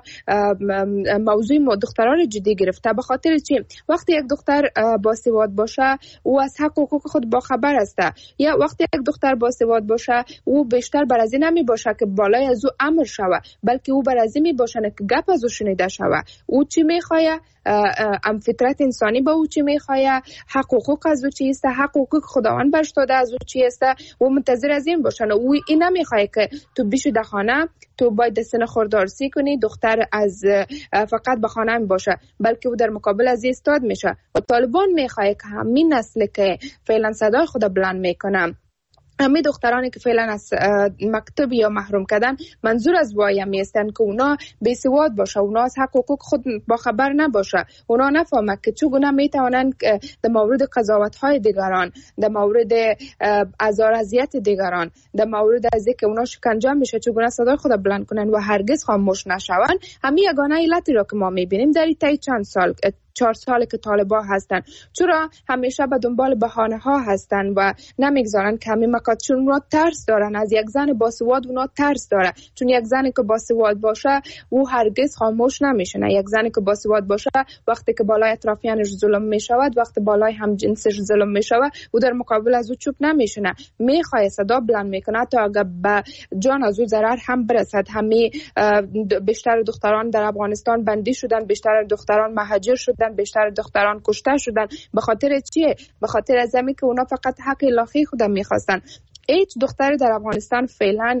موضوع دختران جدی گرفته؟ به خاطر چی؟ وقتی یک دختر باسواد باشه او از حق و حقوق خود با خبر است، یا وقتی یک دختر باسواد باشه او بیشتر بر از این نمی باشه که بالای از او امر شوه، بلکه او بر از این می باشه که گپ از او شنیده شوه. او چی میخواه، ام فطرت انسانی با او چی میخواه، حق حقوق از او چی است، حق حقوق خداوند برش داده از او چی است. او منتظر از این باشه. او این نمیخواه که تو بیشو در خانه تو باید سن خوردارسی کنی، دختر از فقط به خانه باشه، بلکه او در مقابل از استاد میشه. و طالبان میخواه که همین نسل که فعلا صدای خود بلند میکنم، همه دخترانی که فعلا از مکتب یا محروم کردن، منظور از وای میستن که اونا بیسواد باشه، اونا از حق حقوق خود با خبر نباشه، اونا نفهمه که چگونه میتونن در مورد قضاوت های دیگران، در مورد ازار اذیت دیگران، در مورد از اینکه اونا شکنجه میشه چگونه صدای خود بلند کنن و هرگز خاموش نشون. همین یگانه علتی را که ما میبینیم در این چند سال چهار ساله که طالبا هستن، چرا همیشه به دنبال بهانه ها هستن و نمیگذارن که همین مکات، چون اونا ترس دارن از یک زن باسواد، اونا ترس داره، چون یک زنی که باسواد باشه او هرگز خاموش نمیشه. نه، یک زنی که باسواد باشه وقتی که بالای اطرافیانش ظلم میشود، وقتی بالای هم جنسش ظلم میشود، او در مقابل از او چوب نمیشنه، میخواد صدا بلند میکنه تا اگر به جان از او ضرر هم برسد. همین بیشتر دختران در افغانستان بندی شدن، بیشتر دختران مهاجر شدن، بیشتر دختران کشته شدن. به خاطر چیه؟ به خاطر از اینکه که اونا فقط حق الهی خودم میخواستن. هیچ دختری در افغانستان فعلا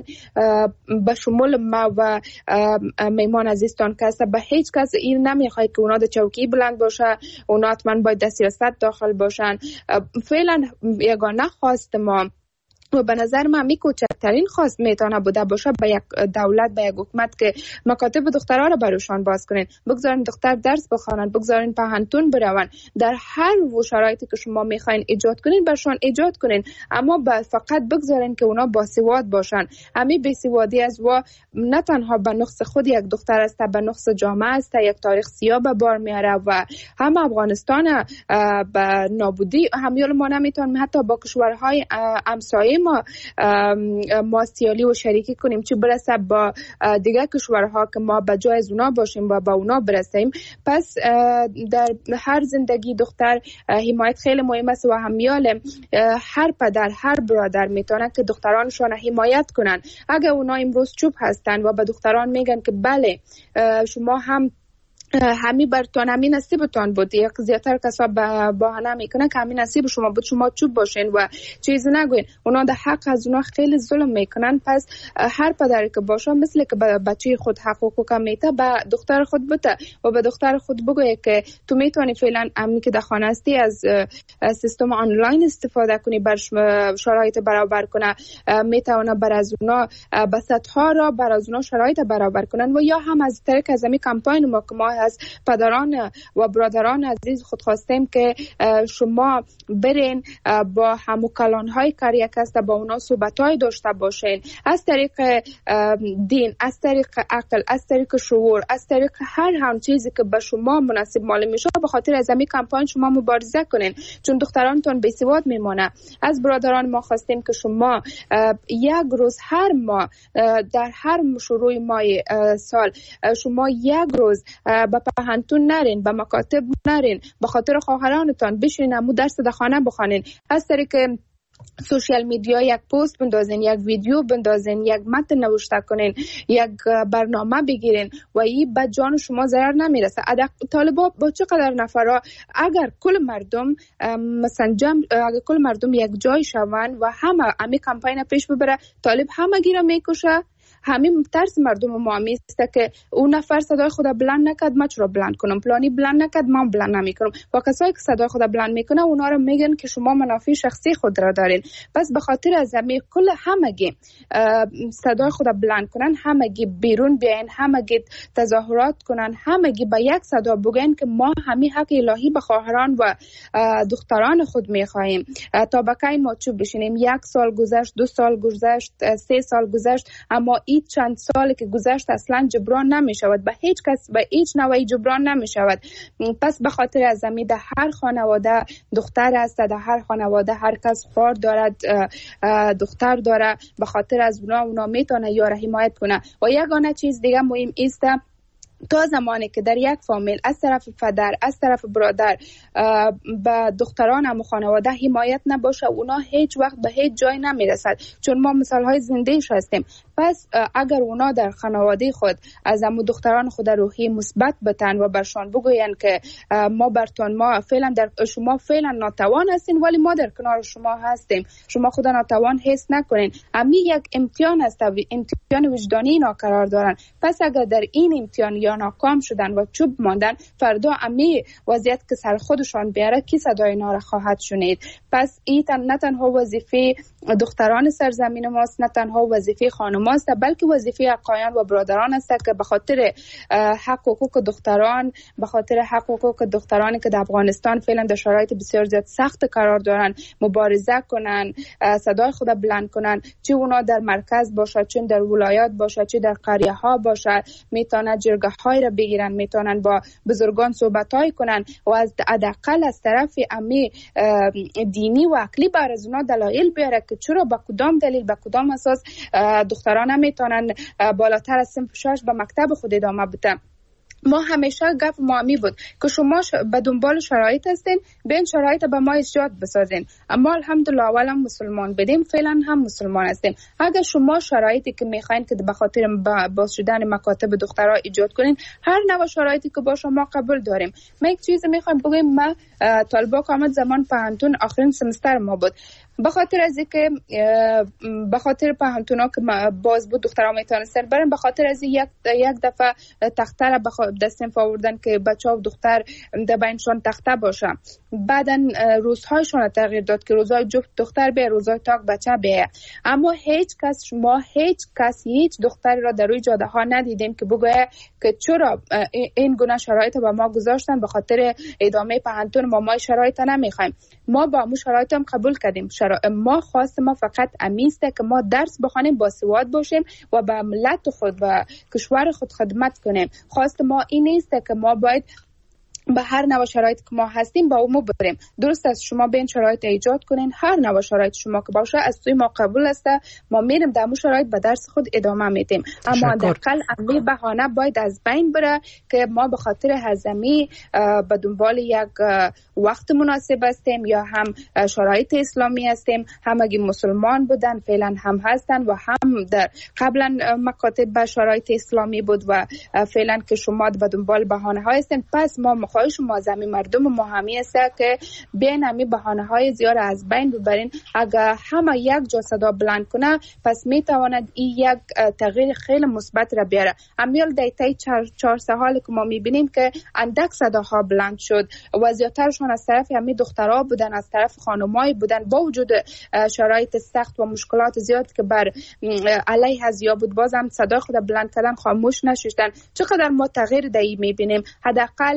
به شمول ما و میمان عزیزتان کسا به هیچ کس این نمیخواد که اونا در چوکی بلند باشه، اونا حتما باید در سیاست داخل باشن. فعلا یگانه خواست ما و به نظر من می کوچکترین خواست میتونه بوده باشه به یک دولت، به یک حکومت که مکاتب دخترها را براشان باز کنین، بگذارین دختر درس بخوانن، بگذارین پهنتون برون، در هر و شرایطی که شما میخواین ایجاد کنین برشان ایجاد کنین، اما فقط بگذارین که اونا باسواد باشن. همین بیسوادی از و نه تنها به نقص خود یک دختر است، به نقص جامعه است، یک تاریخ سیاه به بار میاره و هم افغانستان به نابودی همیال ما نمیتونیم حتی با کشورهای همسایه ما ما سیالی و شریکی کنیم، چه برسه با دیگه کشورها که ما به جای از اونا باشیم و با اونا برسیم. پس در هر زندگی دختر حمایت خیلی مهم است و همیال هر پدر هر برادر میتونه که دخترانشون حمایت کنن. اگه اونا امروز چوب هستن و به دختران میگن که بله شما هم همین برتون همین نصیبتون بود، یک زیادتر کسا بهانه میکنه که همین نصیب شما بود، شما چوب باشین و چیزی نگوین، اونا در حق از اونا خیلی ظلم میکنن. پس هر پدری که باشه مثل که به بچه خود حقوق میته به دختر خود بده و به دختر خود بگویه که تو میتونی فعلا امنی که در خانه هستی از سیستم آنلاین استفاده کنی، بر شرایط برابر کنه، میتونه بر از اونا بسطها را بر از اونا شرایط برابر کنن و یا هم از طریق از می کمپاین ما که ما از پدران و برادران عزیز خود خواستیم که شما برین با هموکلان های کاریک است با اونا صحبت های داشته باشین، از طریق دین، از طریق عقل، از طریق شعور، از طریق هر هم چیزی که به شما مناسب معلوم میشه به خاطر از این کمپاین شما مبارزه کنین، چون دخترانتون بیسواد میمونه. از برادران ما خواستیم که شما یک روز هر ماه در هر شروع ماه سال شما یک روز به پهنتون نرین، به مکاتب نرین، به خاطر خواهرانتان بشین امو درس در خانه بخوانین، از طریق سوشیال میدیا یک پست بندازین، یک ویدیو بندازین، یک متن نوشته کنین، یک برنامه بگیرین و این به جان شما ضرر نمیرسه. طالبا با چقدر نفرا اگر کل مردم مثلا جمع اگر کل مردم یک جای شون و همه امی کمپاین پیش ببره، طالب همه گیره میکشه. همین ترس مردم ما همیست که اون نفر صدای خود بلند نکرد ما چرا بلند کنم، پلانی بلند نکرد ما بلند نمیکنم. با کسایی که صدای خود بلند میکنه اونا رو میگن که شما منافع شخصی خود را دارین. پس به خاطر از همین کل همگی صدای خود بلند کنن، همگی بیرون بیاین، همگی تظاهرات کنن، همگی با یک صدا بگن که ما همین حق الهی به خواهران و دختران خود میخواهیم. تا بقای ما چوب بشینیم. یک سال گذشت، دو سال گذشت، سه سال گذشت، اما این چند سالی که گذشت اصلا جبران نمی شود، به هیچ کس به هیچ نوعی جبران نمی شود. پس به خاطر از زمین در هر خانواده دختر است، در هر خانواده هر کس خواهر دارد، دختر داره، به خاطر از اونا اونا میتونه یا را حمایت کنه. و یگانه چیز دیگه مهم است تا زمانی که در یک فامیل از طرف پدر از طرف برادر به دختران هم خانواده حمایت نباشه، اونا هیچ وقت به هیچ جای نمیرسد، چون ما مثال های زندهش هستیم. پس اگر اونا در خانواده خود از امو دختران خود روحی مثبت بتن و برشان بگوین که ما برتون ما فعلا در شما فعلا ناتوان هستین ولی ما در کنار شما هستیم، شما خود ناتوان حس نکنین، امی یک امتحان است، امتحان وجدانی اینا قرار دارن. پس اگر در این امتحان یا ناکام شدن و چوب ماندن، فردا امی وضعیت که سر خودشان بیاره کی صدای اینا را خواهد شنید. پس این نه تنها وظیفه دختران سرزمین ماست، نه تنها وظیفه خانم است، بلکه وظیفه اقایان و برادران است که به خاطر حق و حقوق دختران، به خاطر حق و حقوق دخترانی که در افغانستان فعلا در شرایط بسیار زیاد سخت قرار دارن مبارزه کنن، صدای خود بلند کنن، چه اونا در مرکز باشه، چه در ولایات باشه، چه در قریه ها باشه، میتونن جرگه های را بگیرن، میتونن با بزرگان صحبت های کنن و از حداقل از طرف امی دینی و عقلی بر از اونا دلایل بیاره که چرا با کدام دلیل با کدام اساس دختران نمیتونن بالاتر از صنف شش به مکتب خود ادامه بدن. ما همیشه گپ ما می بود که شما به دنبال شرایط هستین، بین شرایط به ما ایجاد بسازین. اما الحمدلله اولا مسلمان بدیم، فعلا هم مسلمان هستیم. اگر شما شرایطی که میخواین که به خاطر باز شدن مکاتب دخترها ایجاد کنین، هر نوع شرایطی که با شما قبول داریم. من یک چیز میخوام بگم، ما طالبا که آمد زمان پهنتون آخرین سمستر ما بود، به خاطر از اینکه به خاطر پهنتونا که باز بود دخترها میتونستن برن، به خاطر از یک یک دفعه تخته را دستم آوردن که بچه‌ها و دختر در بینشان تخته باشه. بعدن روزهایشون تغییر داد که روزهای جفت دختر به روزهای تاک بچه به. اما هیچ کس ما هیچ کس هیچ دختری را در روی جاده ها ندیدیم که بگه که چرا این گونه شرایط با ما گذاشتن، به خاطر ادامه پهنتون ما ما شرایط نمیخوایم. ما با مو شرایط هم قبول کردیم. ما خواست ما فقط امیسته که ما درس بخوانیم، باسواد باشیم و به ملت خود و کشور خود خدمت کنیم. خواست ما این نیست که ما باید به هر نوع شرایط که ما هستیم با اون بریم. درست است شما به این شرایط ایجاد کنین، هر نوع شرایط شما که باشه از توی ما قبول است، ما میریم در اون شرایط به درس خود ادامه میدیم. اما حداقل امی بهانه باید از بین بره که ما به خاطر هضمی به دنبال یک وقت مناسب هستیم یا هم شرایط اسلامی هستیم، هم اگه مسلمان بودن فعلا هم هستن و هم در قبلا مکاتب به شرایط اسلامی بود و فعلا که شما به دنبال بهانه ها هستین. پس ما خواهش ما زمین مردم ما همی است که بین همی بهانه های زیاد از بین ببرین. اگر همه یک جا صدا بلند کنه پس میتواند این یک تغییر خیلی مثبت را بیاره. امیال دیتای چهار, چهار سال که ما میبینیم که اندک صداها بلند شد و زیادترشون از طرف همی دخترها بودن، از طرف خانمایی بودن، با وجود شرایط سخت و مشکلات زیاد که بر علیه ازیا بود باز هم صدا خود بلند کردن، خاموش نشدن. چقدر ما تغییر دایی میبینیم. حداقل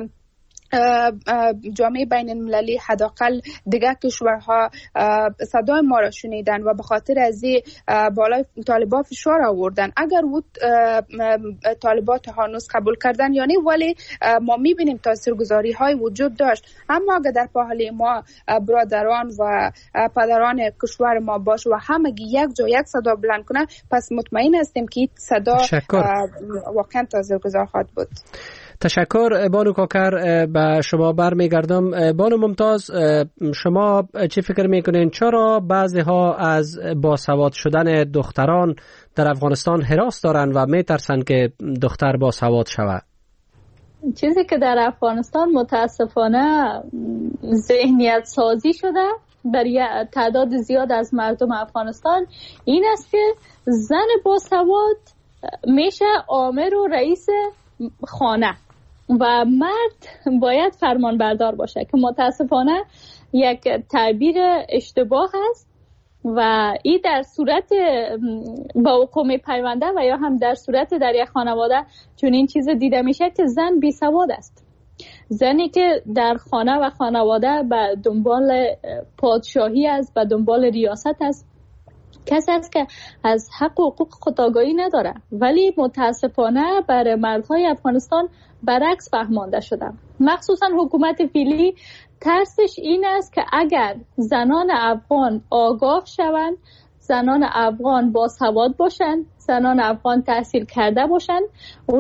جامعه بین المللی، حداقل دیگه کشورها صدای ما را شنیدن و به خاطر از این بالای طالبا فشار آوردن. اگر بود طالبات هانوز قبول کردن یعنی، ولی ما میبینیم تاثیرگذاری های وجود داشت. اما اگر در پهالی ما برادران و پدران کشور ما باشه و همگی یک جا یک صدا بلند کنه، پس مطمئن هستیم که صدا واقعا تاثیرگذار خواهد بود. تشکر بانو کاکر. به شما برمیگردم. بانو ممتاز، شما چی فکر میکنین چرا بعضی ها از باسواد شدن دختران در افغانستان هراس دارن و میترسن که دختر باسواد شود؟ چیزی که در افغانستان متاسفانه ذهنیت سازی شده در تعداد زیاد از مردم افغانستان این است که زن باسواد میشه آمر و رئیس خانه و مرد باید فرمان بردار باشه که متاسفانه یک تعبیر اشتباه است و این در صورت با حکم پیونده و یا هم در صورت در یک خانواده چون این چیز دیده میشه که زن بی سواد است. زنی که در خانه و خانواده به دنبال پادشاهی است، به دنبال ریاست است، کسی است که از حق و حقوق خود آگاهی نداره. ولی متاسفانه بر مردهای افغانستان برعکس فهمانده شده. مخصوصا حکومت فعلی ترسش این است که اگر زنان افغان آگاه شوند، زنان افغان باسواد باشند، زنان افغان تحصیل کرده باشند، اونا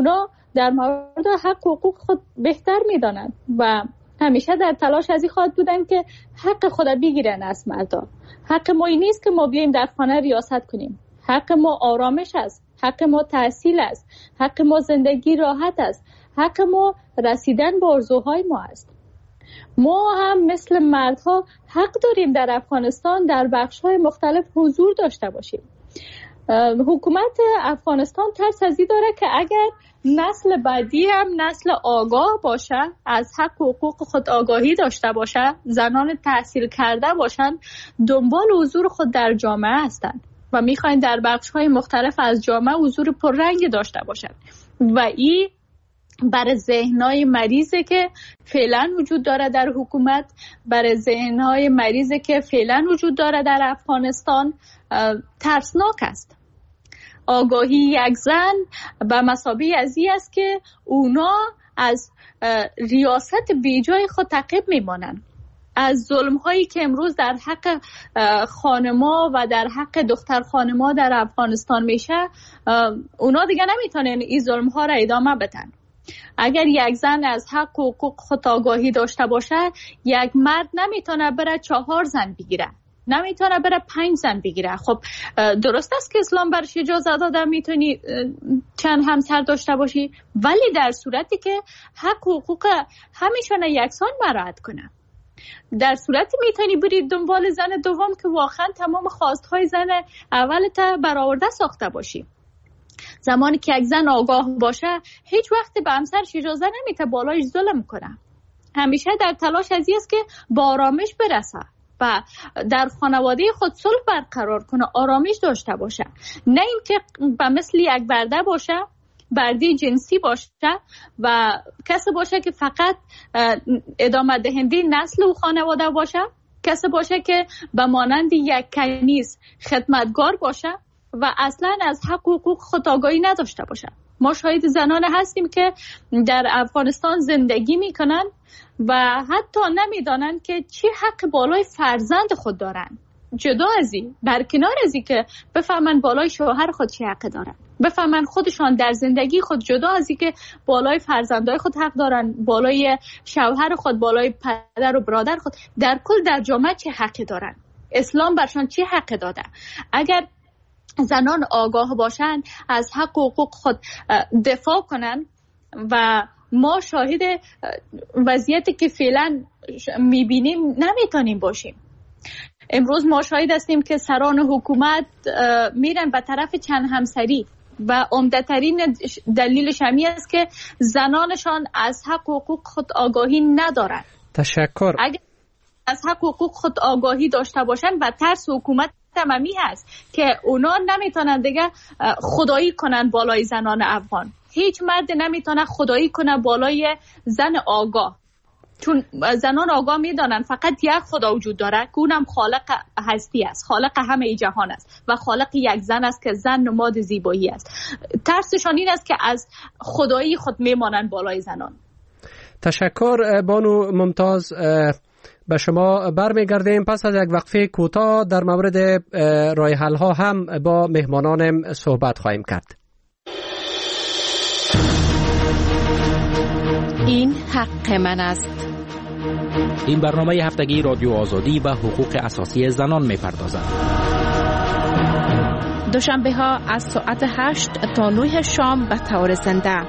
در مورد حق و حقوق خود بهتر میدانند و همیشه در تلاش از این خواهد بودند که حق خود بگیرن از مردم. حق ما این نیست که ما بیاییم در خانه ریاست کنیم. حق ما آرامش است، حق ما تحصیل است، حق ما زندگی راحت است، حق ما رسیدن به آرزوهای ما است. ما هم مثل مردها حق داریم در افغانستان در بخش‌های مختلف حضور داشته باشیم. حکومت افغانستان ترس از این داره که اگر نسل بعدی هم نسل آگاه باشه، از حق و حقوق خود آگاهی داشته باشه، زنان تحصیل کرده باشند، دنبال حضور خود در جامعه هستند و میخواین در بخش‌های مختلف از جامعه حضور پررنگ داشته باشند و این برای ذهن‌های مریضه که فعلا وجود داره در حکومت، برای ذهن‌های مریضه که فعلا وجود داره در افغانستان ترسناک است. آگاهی یک زن به مثابه از این است که اونا از ریاست بیجای خود تعقیب میمانند، از ظلم هایی که امروز در حق خانما و در حق دختر خانما در افغانستان میشه، اونا دیگه نمیتونن این ظلم ها را ادامه بدن. اگر یک زن از حق و حقوق خود آگاهی داشته باشه، یک مرد نمیتونه بره چهار زن بگیره، نمیتونه بره پنج زن بگیره. خب درست است که اسلام برش اجازه داده میتونی چند همسر داشته باشی، ولی در صورتی که حق و حقوق همیشون یکسان مراعات کنه. در صورتی میتونی برید دنبال زن دوم که واقعا تمام خواستهای زن اولت برآورده ساخته باشی. زمانی که یک زن آگاه باشه، هیچ وقت به همسرش اجازه نمیده بالایش ظلم کنه. همیشه در تلاش از این است که با آرامش برسه و در خانواده خود صلح برقرار کنه، آرامش داشته باشه، نه اینکه به مثل یک برده باشه، برده جنسی باشه و کسی باشه که فقط ادامه دهنده نسل و خانواده باشه، کسی باشه که به مانند یک کنیز خدمتگار باشه و اصلا از حق و حقوق خود آگاهی نداشته باشه. ما شاهد زنان هستیم که در افغانستان زندگی میکنن و حتی نمیدانن که چی حق بالای فرزند خود دارن، جدا از این، برکنار از این که بفهمن بالای شوهر خود چی حق دارن، بفهمن خودشان در زندگی خود جدا از این که بالای فرزندای خود حق دارن، بالای شوهر خود، بالای پدر و برادر خود، در کل در جامعه چی حق دارن، اسلام برشان چی حق داده. اگر زنان آگاه باشند، از حق و حقوق خود دفاع کنن و ما شاهد وضعیتی که فعلا میبینیم نمیتونیم باشیم. امروز ما شاهد هستیم که سران حکومت میرن به طرف چند همسری و عمده‌ترین دلیلش همین است که زنانشان از حق و حقوق خود آگاهی ندارن. تشکر. اگر از حق و حقوق خود آگاهی داشته باشن و ترس حکومت تمامی هست که اونا نمیتونن دیگه خدایی کنن بالای زنان افغان. هیچ مرد نمیتونه خدایی کنه بالای زن آگاه، چون زنان آگاه میدانن فقط یک خدا وجود داره که اونم خالق هستی است، خالق همه جهان است و خالق یک زن است که زن نماد زیبایی است. ترسشان این است که از خدایی خود میمانن بالای زنان. تشکر بانو ممتاز. به شما برمیگردیم پس از یک وقفه کوتاه. در مورد راه حل ها هم با مهمانانم صحبت خواهیم کرد. این حق من است. این برنامه هفتگی رادیو آزادی و حقوق اساسی زنان می‌پردازد. دوشنبه ها از ساعت هشت تا نه شام به طور زنده.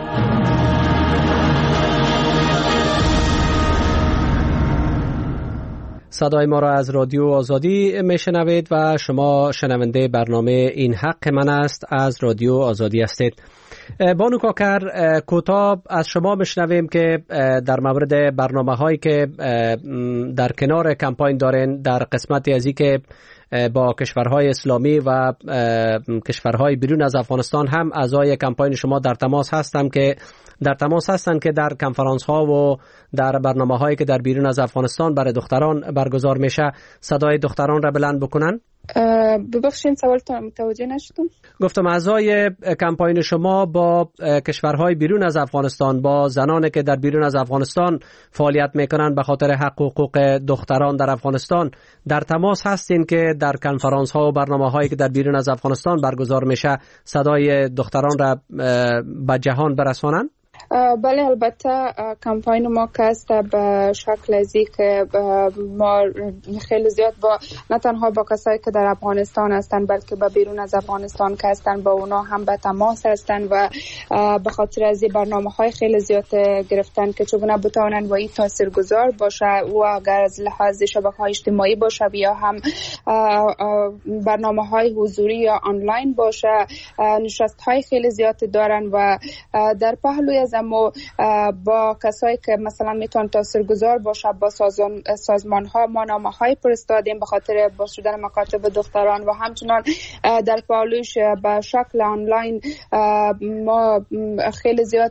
صدای ما را از رادیو آزادی میشنوید و شما شنونده برنامه این حق من است از رادیو آزادی هستید. بانو کاکر، کوتاه از شما بشنویم که در مورد برنامه هایی که در کنار کمپاین دارین در قسمتی از این که با کشورهای اسلامی و کشورهای بیرون از افغانستان هم اعضای کمپاین شما در تماس هستند که در تماس هستند که در کنفرانس ها و در برنامه هایی که در بیرون از افغانستان برای دختران برگزار میشه صدای دختران را بلند بکنن. ببخشید سوالتون متوجه نشدم. گفتم اعضای کمپاین شما با کشورهای بیرون از افغانستان، با زنانی که در بیرون از افغانستان فعالیت میکنن به خاطر حق و حقوق دختران در افغانستان در تماس هستین که در کنفرانس ها و برنامه هایی که در بیرون از افغانستان برگزار میشه صدای دختران را به جهان برسانن؟ بله البته کمپاین ما که است به شکل ازی که ما خیلی زیاد با نه تنها با کسایی که در افغانستان هستند بلکه به بیرون از افغانستان که هستند با اونا هم به تماس هستند و به خاطر از این برنامه های خیلی زیاد گرفتن که چگونه بتوانند با این تاثیرگذار باشه و اگر از لحاظ شبکه های اجتماعی باشه یا هم برنامه های حضوری یا آنلاین باشه نشست های خیلی زیاد دارن و در پهلوی از اما با کسایی که مثلا میتونن تاثیرگذار باشه با سازمان ها ما نامه های فرستادیم به خاطر باز شدن مکاتب دختران و همچنان در پالوش به شکل آنلاین ما خیلی زیاد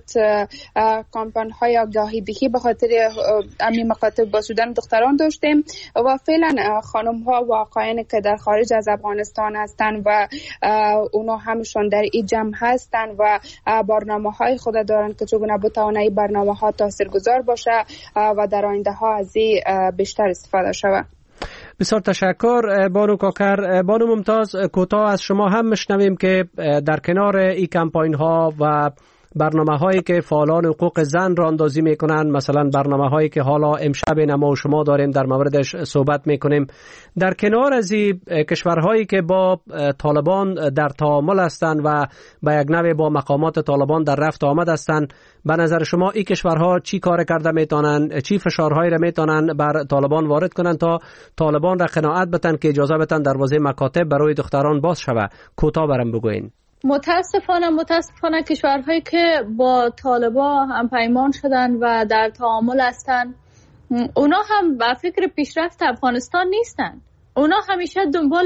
کمپین های آگاهی دهی به خاطر امی مکاتب باز شدن دختران داشتیم و فعلا خانم ها و آقایان که در خارج از افغانستان هستن و اونا همشون در این جمع هستن و برنامه های خود دارن که چگونه بتونه این برنامه ها تاثیرگذار باشه و در آینده ها از این بیشتر استفاده شود. بسیار تشکر بانو کاکر. بانو ممتاز کوتاه از شما هم میشنویم که در کنار این کمپاین ها و برنامه هایی که فعالان حقوق زن را اندازی میکنن، مثلا برنامه هایی که حالا امشب ما و شما داریم در موردش صحبت میکنیم، در کنار از این کشورهایی که با طالبان در تعامل هستند و به یک نوع با مقامات طالبان در رفت آمد هستند، به نظر شما این کشورها چی کار کرده میتونن، چی فشارهایی را میتونن بر طالبان وارد کنن تا طالبان را قناعت بدن که اجازه بدن دروازه مکاتب برای دختران باز شود؟ کوتاه برام بگوین. متاسفانه متاسفانه کشورهایی که با طالبان هم پیمان شدن و در تعامل هستن اونا هم به فکر پیشرفت افغانستان نیستن. اونا همیشه دنبال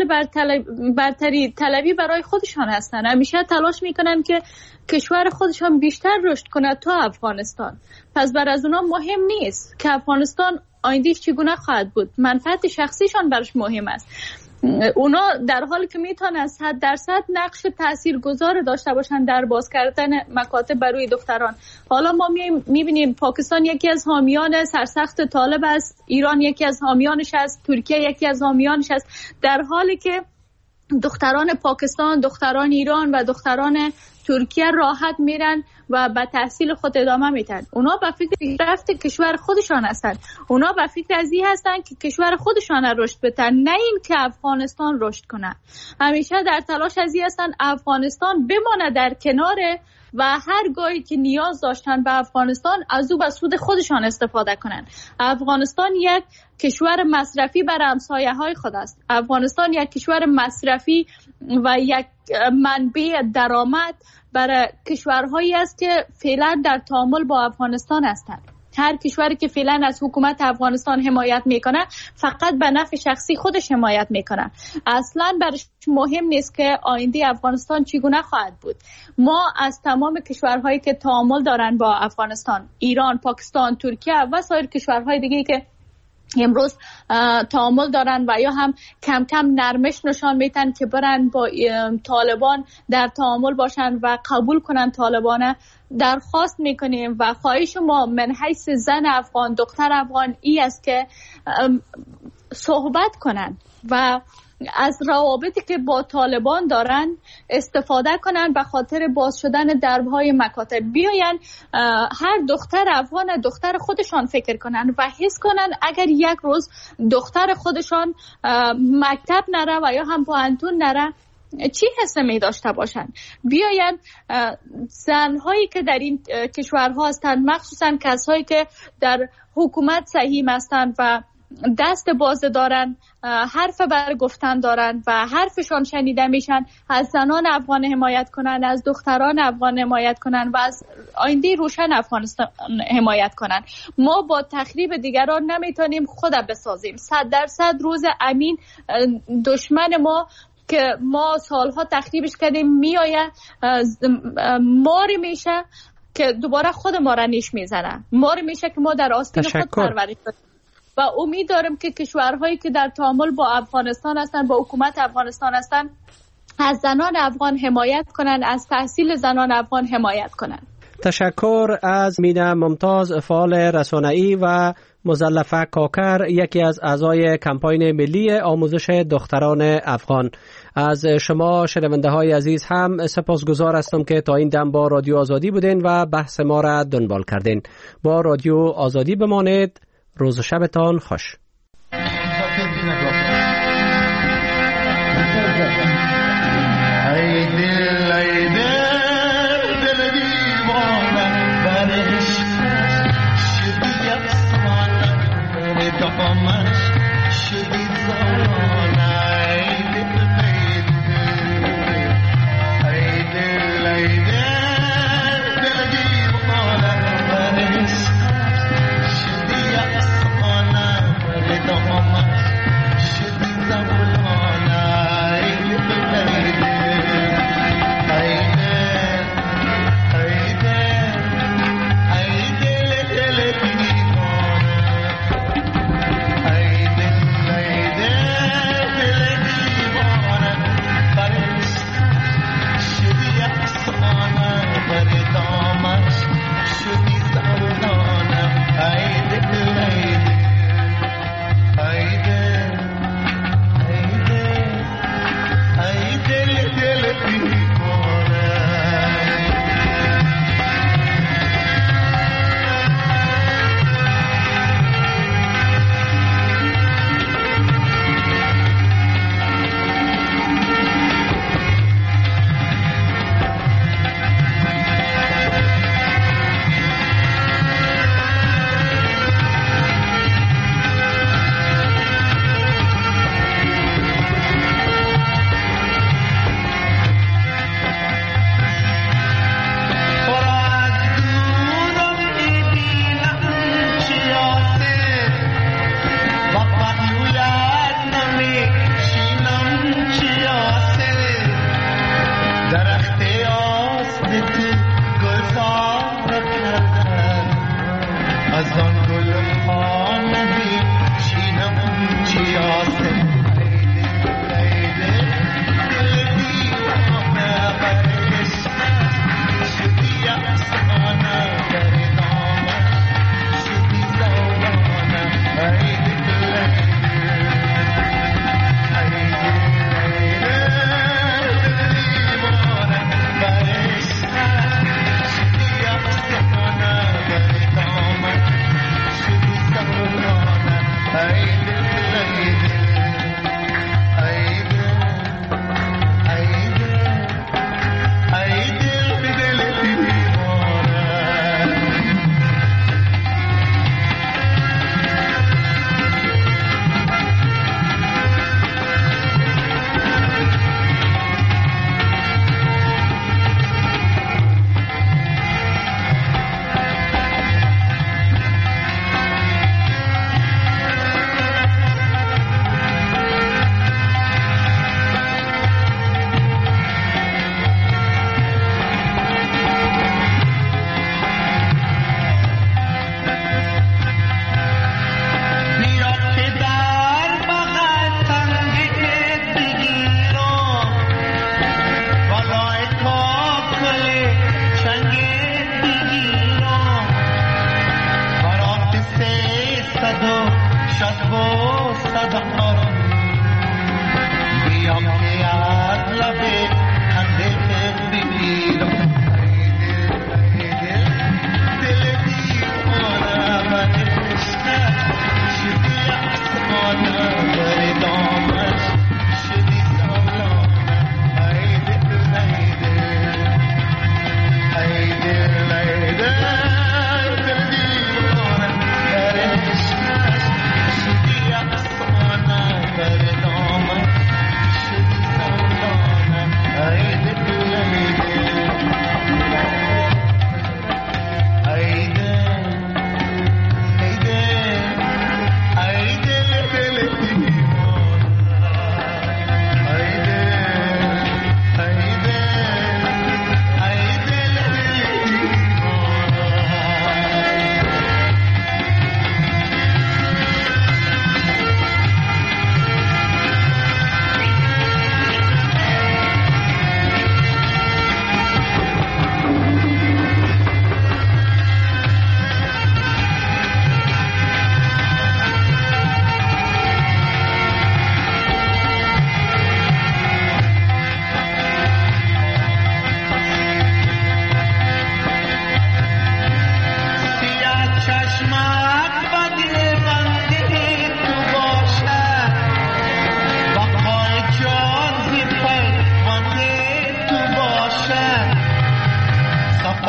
برتری طلبی برای خودشان هستن، همیشه تلاش میکنن که کشور خودشان بیشتر رشد کنه تا افغانستان. پس بر از اونا مهم نیست که افغانستان آیندهش چگونه خواهد بود، منفعت شخصیشان برش مهم است. اونا در حالی که میتونن صد درصد نقش تاثیرگذار داشته باشن در باز کردن مکاتب برای دختران. حالا ما میبینیم پاکستان یکی از حامیان سرسخت طالب است، ایران یکی از حامیانش است، ترکیه یکی از حامیانش است، در حالی که دختران پاکستان، دختران ایران و دختران ترکیه راحت میرن و به تحصیل خود ادامه میدن. اونا به فکر پیشرفت کشور خودشان هستند. اونا به فکر از این هستند که کشور خودشان را رشد بدن، نه این که افغانستان رشد کنه. همیشه در تلاش از این هستند افغانستان بمانه در کنار و هر گاهی که نیاز داشتن به افغانستان از او به سود خودشان استفاده کنن. افغانستان یک کشور مصرفی برای همسایه های خود است. افغانستان یک کشور مصرفی و یک منبع درآمد برای کشورهایی است که فعلا در تعامل با افغانستان هستند. هر کشوری که فعلا از حکومت افغانستان حمایت میکنه فقط به نفع شخصی خودش حمایت میکنه. اصلا برش مهم نیست که آینده افغانستان چگونه خواهد بود. ما از تمام کشورهایی که تعامل دارن با افغانستان، ایران، پاکستان، ترکیه و سایر کشورهای دیگه که امروز تعامل دارن و یا هم کم کم نرمش نشان میتن که برن با طالبان در تعامل باشن و قبول کنن طالبان، درخواست میکنیم و خواهش ما من حیث زن افغان، دختر افغان ای است که صحبت کنن و از روابطی که با طالبان دارن استفاده کنن به خاطر باز شدن دربهای مکاتب. بیاین هر دختر افغان دختر خودشان فکر کنن و حس کنن اگر یک روز دختر خودشان مکتب نره و یا هم پوهنتون نره چی حس می داشته باشن. بیاین زنهایی که در این کشورها هستند، مخصوصا کسایی که در حکومت سهیم هستند و دست باز دارن، حرف بر گفتن دارن و حرفشان شنیده میشن، از زنان افغان حمایت کنن، از دختران افغان حمایت کنن و از آینده روشن افغانستان حمایت کنن. ما با تخریب دیگران نمیتونیم خود بسازیم. صد درصد روز امین دشمن ما که ما سالها تخریبش کردیم میآید ماری میشه که دوباره خود ما را نیش میزنه، ماری میشه که ما در آستین خود پرورش بدیم. و امید دارم که کشورهایی که در تعامل با افغانستان هستند، با حکومت افغانستان هستند، از زنان افغان حمایت کنند، از تحصیل زنان افغان حمایت کنند. تشکر از مینا ممتاز، فعال رسانه‌ای و مزلفه کاکر، یکی از اعضای کمپاین ملی آموزش دختران افغان. از شما شنونده های عزیز هم سپاسگزار هستم که تا این دم با رادیو آزادی بودین و بحث ما را دنبال کردین. با رادیو آزادی بمانید. روز و شبتان خوش.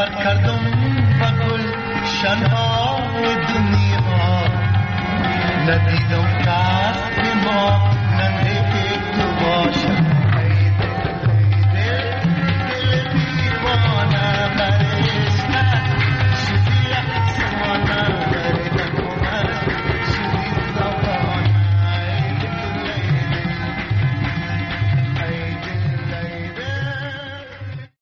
سفر کردم به گل شنهای دنیا ندیدم که